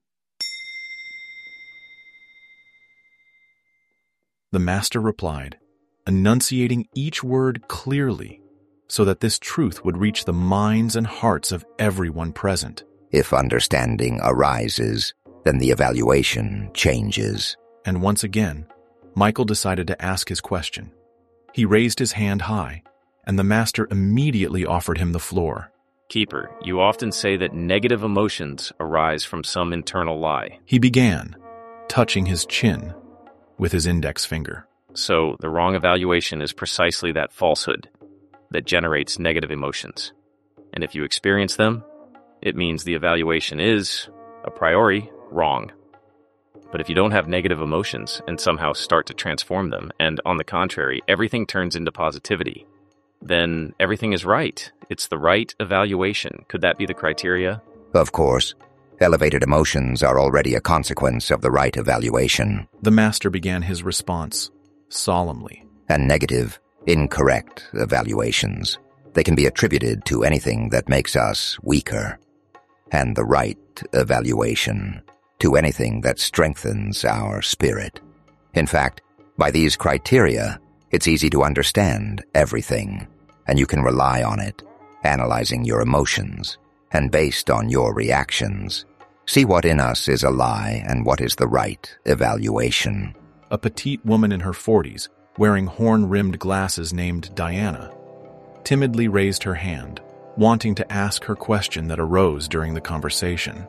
The Master replied, enunciating each word clearly so that this truth would reach the minds and hearts of everyone present. If understanding arises, then the evaluation changes. And once again, Michael decided to ask his question. He raised his hand high, and the Master immediately offered him the floor. Keeper, you often say that negative emotions arise from some internal lie. He began, touching his chin with his index finger. So the wrong evaluation is precisely that falsehood that generates negative emotions. And if you experience them, it means the evaluation is, a priori, wrong. But if you don't have negative emotions and somehow start to transform them, and on the contrary, everything turns into positivity, then everything is right. It's the right evaluation. Could that be the criteria? Of course. Elevated emotions are already a consequence of the right evaluation. The Master began his response solemnly. And negative, incorrect evaluations. They can be attributed to anything that makes us weaker. And the right evaluation to anything that strengthens our spirit. In fact, by these criteria, it's easy to understand everything, and you can rely on it, analyzing your emotions, and based on your reactions, see what in us is a lie and what is the right evaluation. A petite woman in her 40s, wearing horn-rimmed glasses named Diana, timidly raised her hand, wanting to ask her question that arose during the conversation.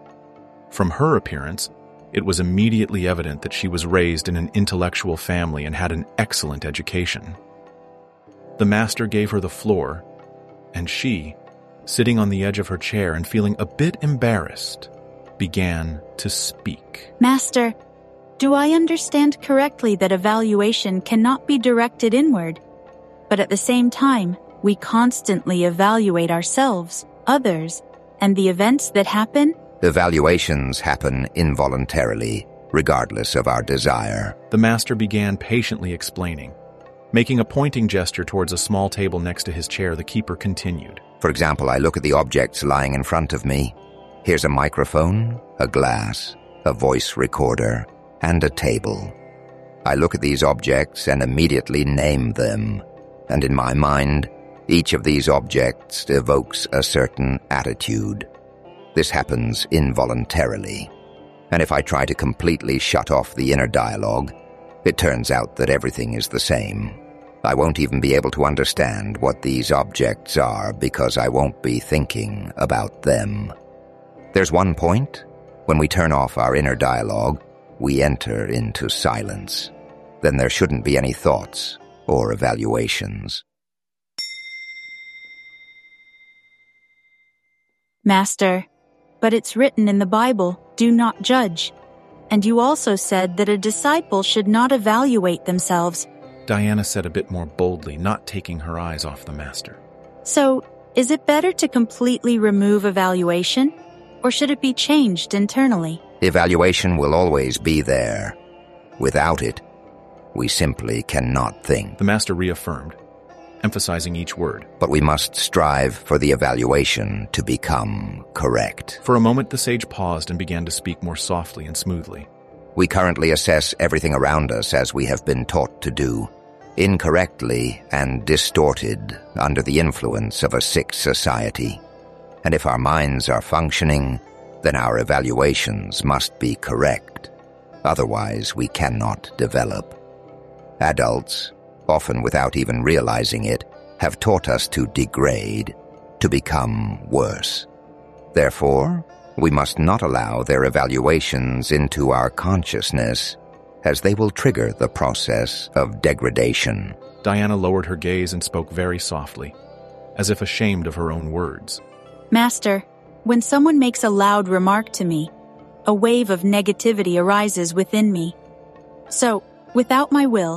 From her appearance, it was immediately evident that she was raised in an intellectual family and had an excellent education. The Master gave her the floor, and she, sitting on the edge of her chair and feeling a bit embarrassed, began to speak. Master, do I understand correctly that evaluation cannot be directed inward, but at the same time, we constantly evaluate ourselves, others, and the events that happen? Evaluations happen involuntarily, regardless of our desire. The Master began patiently explaining. Making a pointing gesture towards a small table next to his chair, the Keeper continued. For example, I look at the objects lying in front of me. Here's a microphone, a glass, a voice recorder, and a table. I look at these objects and immediately name them, and in my mind, each of these objects evokes a certain attitude. This happens involuntarily, and if I try to completely shut off the inner dialogue, it turns out that everything is the same. I won't even be able to understand what these objects are because I won't be thinking about them. There's one point, when we turn off our inner dialogue, we enter into silence. Then there shouldn't be any thoughts or evaluations. Master, but it's written in the Bible, do not judge. And you also said that a disciple should not evaluate themselves. Diana said a bit more boldly, not taking her eyes off the Master. So, is it better to completely remove evaluation, or should it be changed internally? Evaluation will always be there. Without it, we simply cannot think. The Master reaffirmed, emphasizing each word. But we must strive for the evaluation to become correct. For a moment, the sage paused and began to speak more softly and smoothly. We currently assess everything around us as we have been taught to do, incorrectly and distorted under the influence of a sick society. And if our minds are functioning, then our evaluations must be correct. Otherwise, we cannot develop. Adults, often without even realizing it, have taught us to degrade, to become worse. Therefore, we must not allow their evaluations into our consciousness, as they will trigger the process of degradation. Diana lowered her gaze and spoke very softly, as if ashamed of her own words. Master, when someone makes a loud remark to me, a wave of negativity arises within me. So, without my will,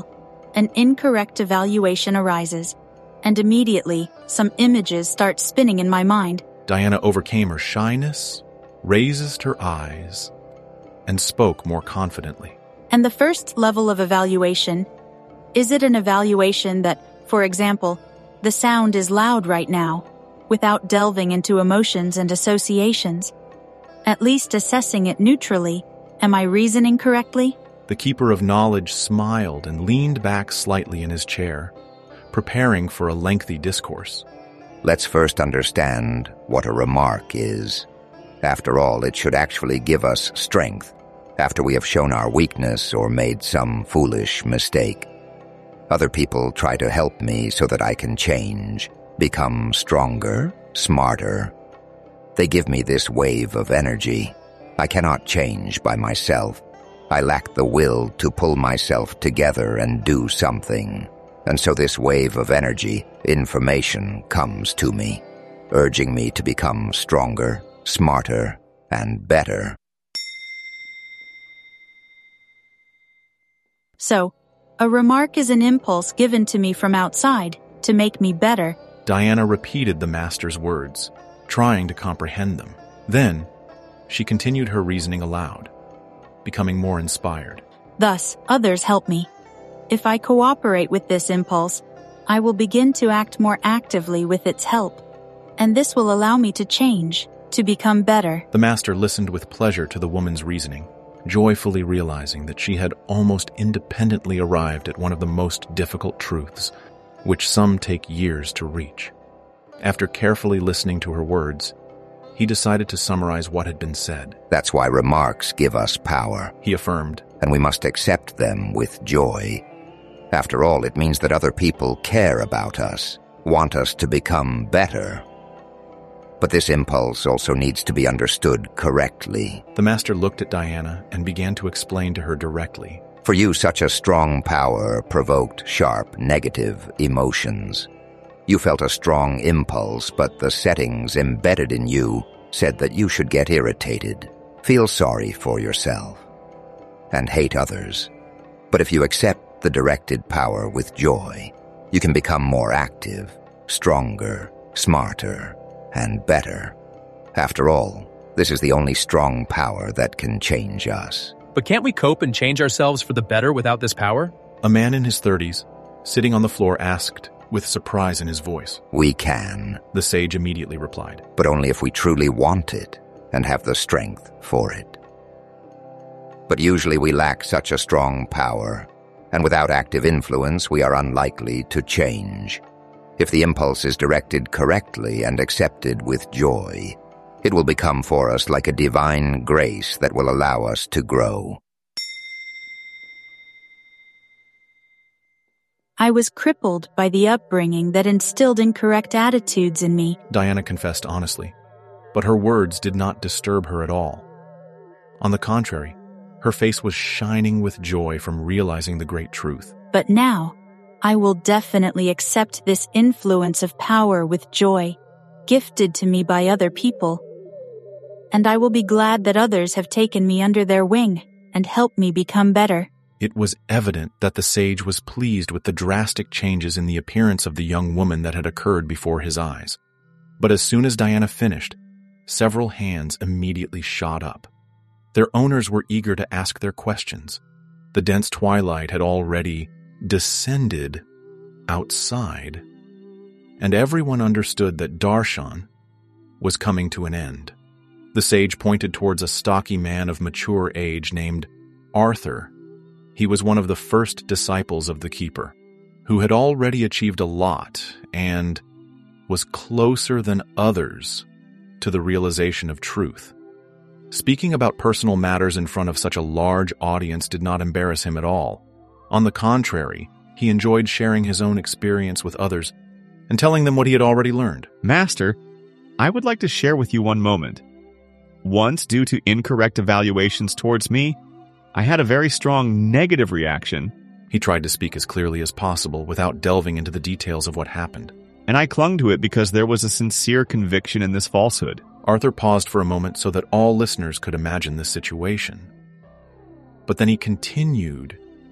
an incorrect evaluation arises, and immediately some images start spinning in my mind. Diana overcame her shyness, raised her eyes, and spoke more confidently. And the first level of evaluation, is it an evaluation that, for example, the sound is loud right now, without delving into emotions and associations? At least assessing it neutrally, am I reasoning correctly? The Keeper of Knowledge smiled and leaned back slightly in his chair, preparing for a lengthy discourse. Let's first understand what a remark is. After all, it should actually give us strength after we have shown our weakness or made some foolish mistake. Other people try to help me so that I can change, become stronger, smarter. They give me this wave of energy. I cannot change by myself. I lack the will to pull myself together and do something. And so this wave of energy, information, comes to me, urging me to become stronger, smarter, and better. So, a remark is an impulse given to me from outside to make me better. Diana repeated the master's words, trying to comprehend them. Then, she continued her reasoning aloud, becoming more inspired. Thus, others help me. If I cooperate with this impulse, I will begin to act more actively with its help, and this will allow me to change, to become better. The master listened with pleasure to the woman's reasoning, joyfully realizing that she had almost independently arrived at one of the most difficult truths, which some take years to reach. After carefully listening to her words, he decided to summarize what had been said. That's why remarks give us power, he affirmed, and we must accept them with joy. After all, it means that other people care about us, want us to become better. But this impulse also needs to be understood correctly. The master looked at Diana and began to explain to her directly. For you, such a strong power provoked sharp, negative emotions. You felt a strong impulse, but the settings embedded in you said that you should get irritated, feel sorry for yourself, and hate others. But if you accept the directed power with joy, you can become more active, stronger, smarter, and better. After all, this is the only strong power that can change us. But can't we cope and change ourselves for the better without this power? A man in his 30s, sitting on the floor, asked with surprise in his voice. We can. The sage immediately replied. But only if we truly want it and have the strength for it. But usually we lack such a strong power, and without active influence we are unlikely to change. If the impulse is directed correctly and accepted with joy, it will become for us like a divine grace that will allow us to grow. I was crippled by the upbringing that instilled incorrect attitudes in me, Diana confessed honestly, but her words did not disturb her at all. On the contrary, her face was shining with joy from realizing the great truth. But now, I will definitely accept this influence of power with joy, gifted to me by other people. And I will be glad that others have taken me under their wing and helped me become better. It was evident that the sage was pleased with the drastic changes in the appearance of the young woman that had occurred before his eyes. But as soon as Diana finished, several hands immediately shot up. Their owners were eager to ask their questions. The dense twilight had already descended outside, and everyone understood that Darshan was coming to an end. The sage pointed towards a stocky man of mature age named Arthur. He was one of the first disciples of the Keeper, who had already achieved a lot and was closer than others to the realization of truth. Speaking about personal matters in front of such a large audience did not embarrass him at all. On the contrary, he enjoyed sharing his own experience with others and telling them what he had already learned. Master, I would like to share with you one moment. Once, due to incorrect evaluations towards me, I had a very strong negative reaction. He tried to speak as clearly as possible without delving into the details of what happened. And I clung to it because there was a sincere conviction in this falsehood. Arthur paused for a moment so that all listeners could imagine this situation. But then he continued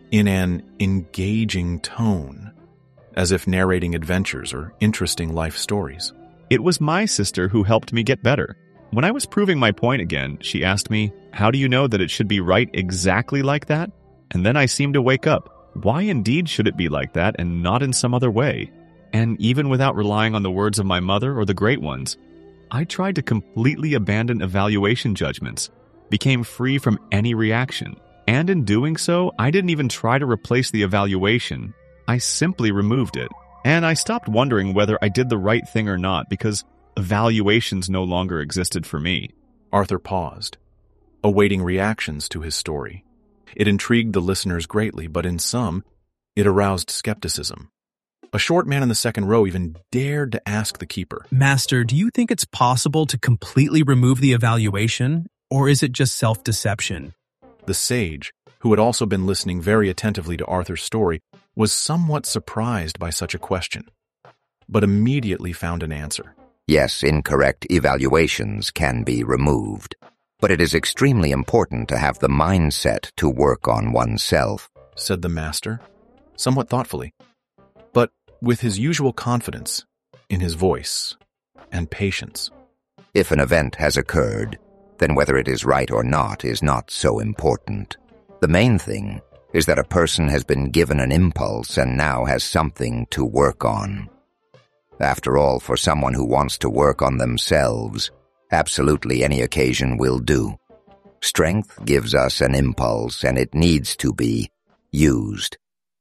in an engaging tone, as if narrating adventures or interesting life stories. It was my sister who helped me get better. When I was proving my point again, she asked me, "How do you know that it should be right exactly like that?" And then I seemed to wake up. Why indeed should it be like that and not in some other way? And even without relying on the words of my mother or the great ones, I tried to completely abandon evaluation judgments, became free from any reaction. And in doing so, I didn't even try to replace the evaluation. I simply removed it. And I stopped wondering whether I did the right thing or not because evaluations no longer existed for me. Arthur paused, awaiting reactions to his story. It intrigued the listeners greatly, but in some, it aroused skepticism. A short man in the second row even dared to ask the keeper, "Master, do you think it's possible to completely remove the evaluation, or is it just self-deception?" The sage, who had also been listening very attentively to Arthur's story, was somewhat surprised by such a question, but immediately found an answer. Yes, incorrect evaluations can be removed, but it is extremely important to have the mindset to work on oneself, said the master, somewhat thoughtfully, but with his usual confidence in his voice and patience. If an event has occurred, then whether it is right or not is not so important. The main thing is that a person has been given an impulse and now has something to work on. After all, for someone who wants to work on themselves, absolutely any occasion will do. Strength gives us an impulse, and it needs to be used.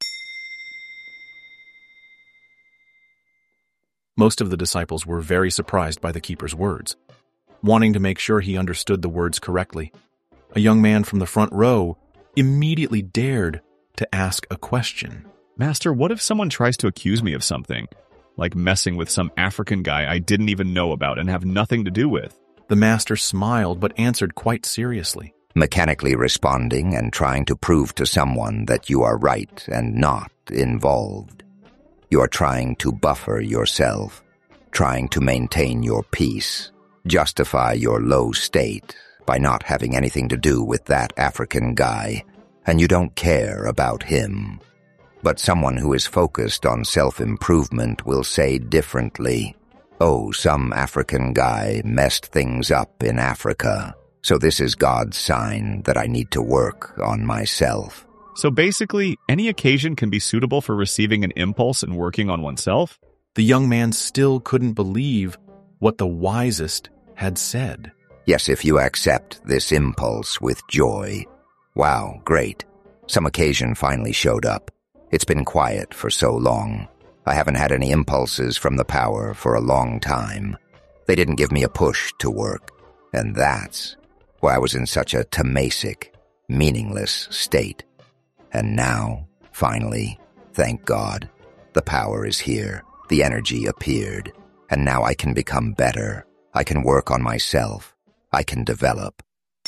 Most of the disciples were very surprised by the keeper's words. Wanting to make sure he understood the words correctly, a young man from the front row immediately dared to ask a question. "Master, what if someone tries to accuse me of something? Like messing with some African guy I didn't even know about and have nothing to do with?" The master smiled but answered quite seriously. Mechanically responding and trying to prove to someone that you are right and not involved. You are trying to buffer yourself, trying to maintain your peace, justify your low state by not having anything to do with that African guy, and you don't care about him. But someone who is focused on self-improvement will say differently, "Oh, some African guy messed things up in Africa, so this is God's sign that I need to work on myself." So basically, any occasion can be suitable for receiving an impulse and working on oneself? The young man still couldn't believe what the wisest had said. Yes, if you accept this impulse with joy. Wow, great. Some occasion finally showed up. It's been quiet for so long. I haven't had any impulses from the power for a long time. They didn't give me a push to work. And that's why I was in such a tamasic, meaningless state. And now, finally, thank God, the power is here. The energy appeared. And now I can become better. I can work on myself. I can develop.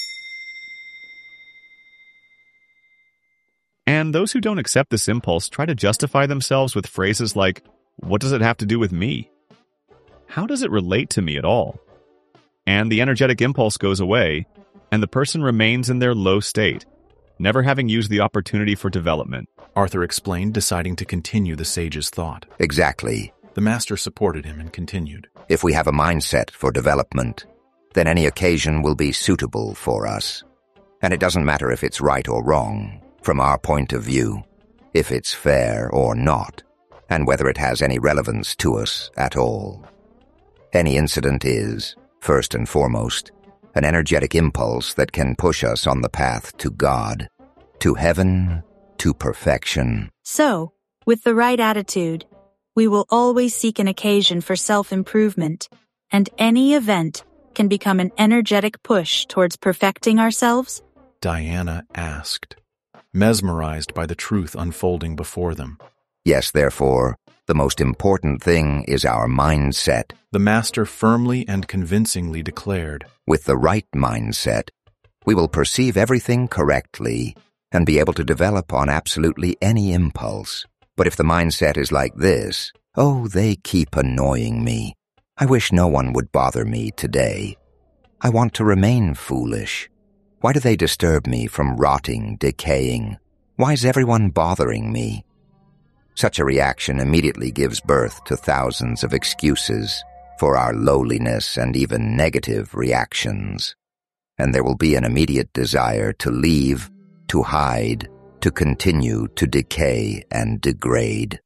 And those who don't accept this impulse try to justify themselves with phrases like, "What does it have to do with me? How does it relate to me at all?" And the energetic impulse goes away, and the person remains in their low state, never having used the opportunity for development. Arthur explained, deciding to continue the sage's thought. Exactly. The master supported him and continued. If we have a mindset for development, then any occasion will be suitable for us. And it doesn't matter if it's right or wrong, from our point of view, if it's fair or not, and whether it has any relevance to us at all. Any incident is, first and foremost, an energetic impulse that can push us on the path to God, to heaven, to perfection. So, with the right attitude, we will always seek an occasion for self-improvement, and any event can become an energetic push towards perfecting ourselves? Diana asked, mesmerized by the truth unfolding before them. Yes, therefore, the most important thing is our mindset. The master firmly and convincingly declared. With the right mindset, we will perceive everything correctly and be able to develop on absolutely any impulse. But if the mindset is like this, "Oh, they keep annoying me. I wish no one would bother me today. I want to remain foolish. Why do they disturb me from rotting, decaying? Why's everyone bothering me? Such a reaction immediately gives birth to thousands of excuses for our lowliness and even negative reactions. And there will be an immediate desire to leave, to hide, to continue to decay and degrade.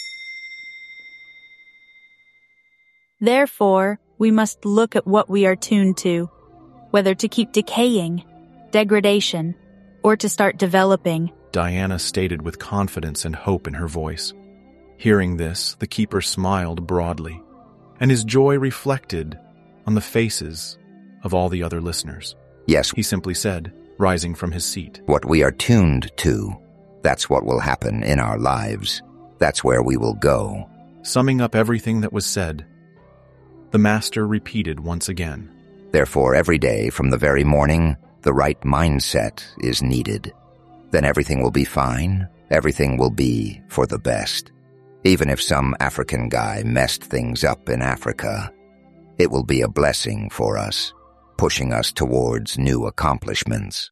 Therefore, we must look at what we are tuned to, whether to keep decaying, degradation, or to start developing. Diana stated with confidence and hope in her voice. Hearing this, the keeper smiled broadly, and his joy reflected on the faces of all the other listeners. Yes, he simply said, rising from his seat. What we are tuned to, that's what will happen in our lives. That's where we will go. Summing up everything that was said, the master repeated once again. Therefore, every day from the very morning, the right mindset is needed. Then everything will be fine. Everything will be for the best. Even if some African guy messed things up in Africa, it will be a blessing for us, pushing us towards new accomplishments.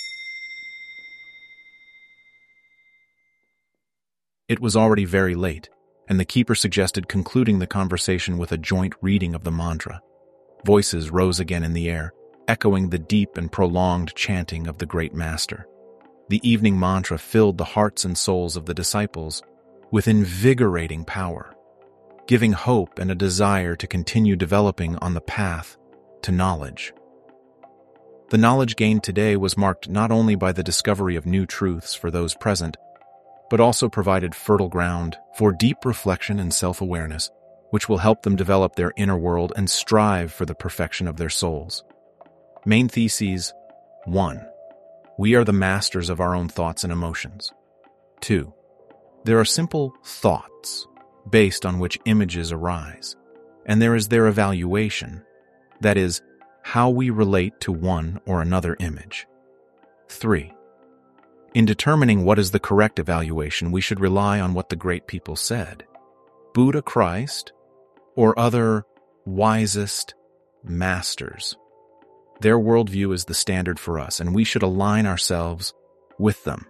It was already very late, and the keeper suggested concluding the conversation with a joint reading of the mantra. Voices rose again in the air, echoing the deep and prolonged chanting of the great master. The evening mantra filled the hearts and souls of the disciples with invigorating power, giving hope and a desire to continue developing on the path to knowledge. The knowledge gained today was marked not only by the discovery of new truths for those present, but also provided fertile ground for deep reflection and self-awareness, which will help them develop their inner world and strive for the perfection of their souls. Main theses: 1. We are the masters of our own thoughts and emotions. 2. There are simple thoughts based on which images arise, and there is their evaluation, that is, how we relate to one or another image. 3. In determining what is the correct evaluation, we should rely on what the great people said. Buddha, Christ, or other wisest masters. Their worldview is the standard for us, and we should align ourselves with them.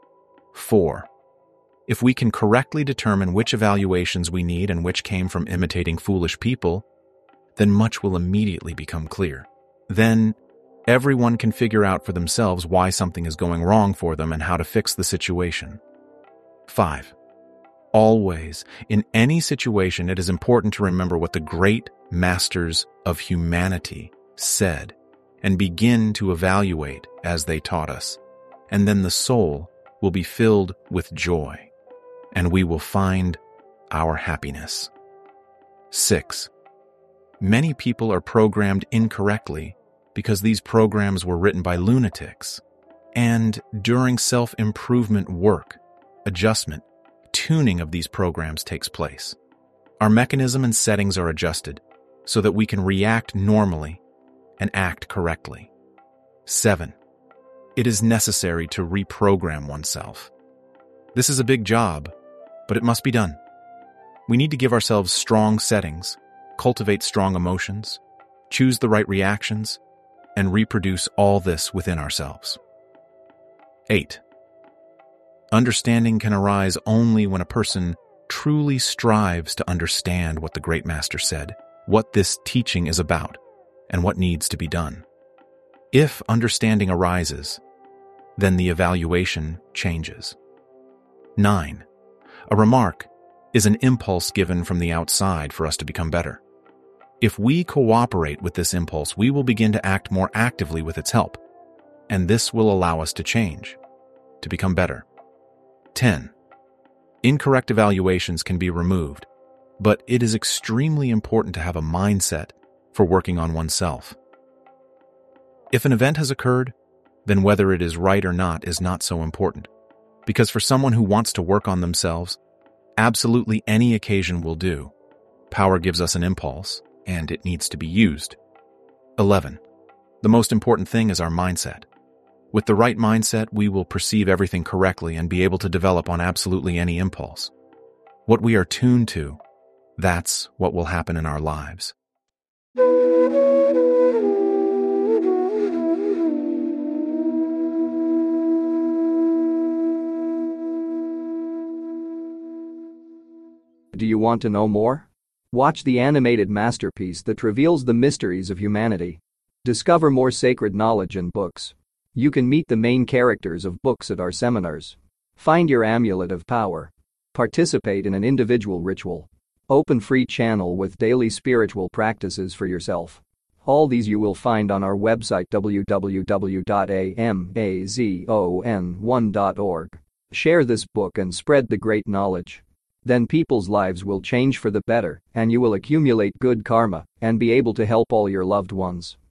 4. If we can correctly determine which evaluations we need and which came from imitating foolish people, then much will immediately become clear. Then, everyone can figure out for themselves why something is going wrong for them and how to fix the situation. 5. Always, in any situation, it is important to remember what the great masters of humanity said and begin to evaluate as they taught us. And then the soul will be filled with joy, and we will find our happiness. 6. Many people are programmed incorrectly because these programs were written by lunatics. And during self-improvement work, adjustment, tuning of these programs takes place. Our mechanism and settings are adjusted so that we can react normally and act correctly. 7. It is necessary to reprogram oneself. This is a big job, but it must be done. We need to give ourselves strong settings, cultivate strong emotions, choose the right reactions, and reproduce all this within ourselves. 8. Understanding can arise only when a person truly strives to understand what the great master said, what this teaching is about, and what needs to be done. If understanding arises, then the evaluation changes. 9. A remark is an impulse given from the outside for us to become better. If we cooperate with this impulse, we will begin to act more actively with its help, and this will allow us to change, to become better. 10. Incorrect evaluations can be removed, but it is extremely important to have a mindset for working on oneself. If an event has occurred, then whether it is right or not is not so important, because for someone who wants to work on themselves, absolutely any occasion will do. Power gives us an impulse, and it needs to be used. 11. The most important thing is our mindset. With the right mindset, we will perceive everything correctly and be able to develop on absolutely any impulse. What we are tuned to, that's what will happen in our lives. Do you want to know more? Watch the animated masterpiece that reveals the mysteries of humanity. Discover more sacred knowledge in books. You can meet the main characters of books at our seminars. Find your amulet of power. Participate in an individual ritual. Open free channel with daily spiritual practices for yourself. All these you will find on our website www.amazon1.org. Share this book and spread the great knowledge. Then people's lives will change for the better and you will accumulate good karma and be able to help all your loved ones.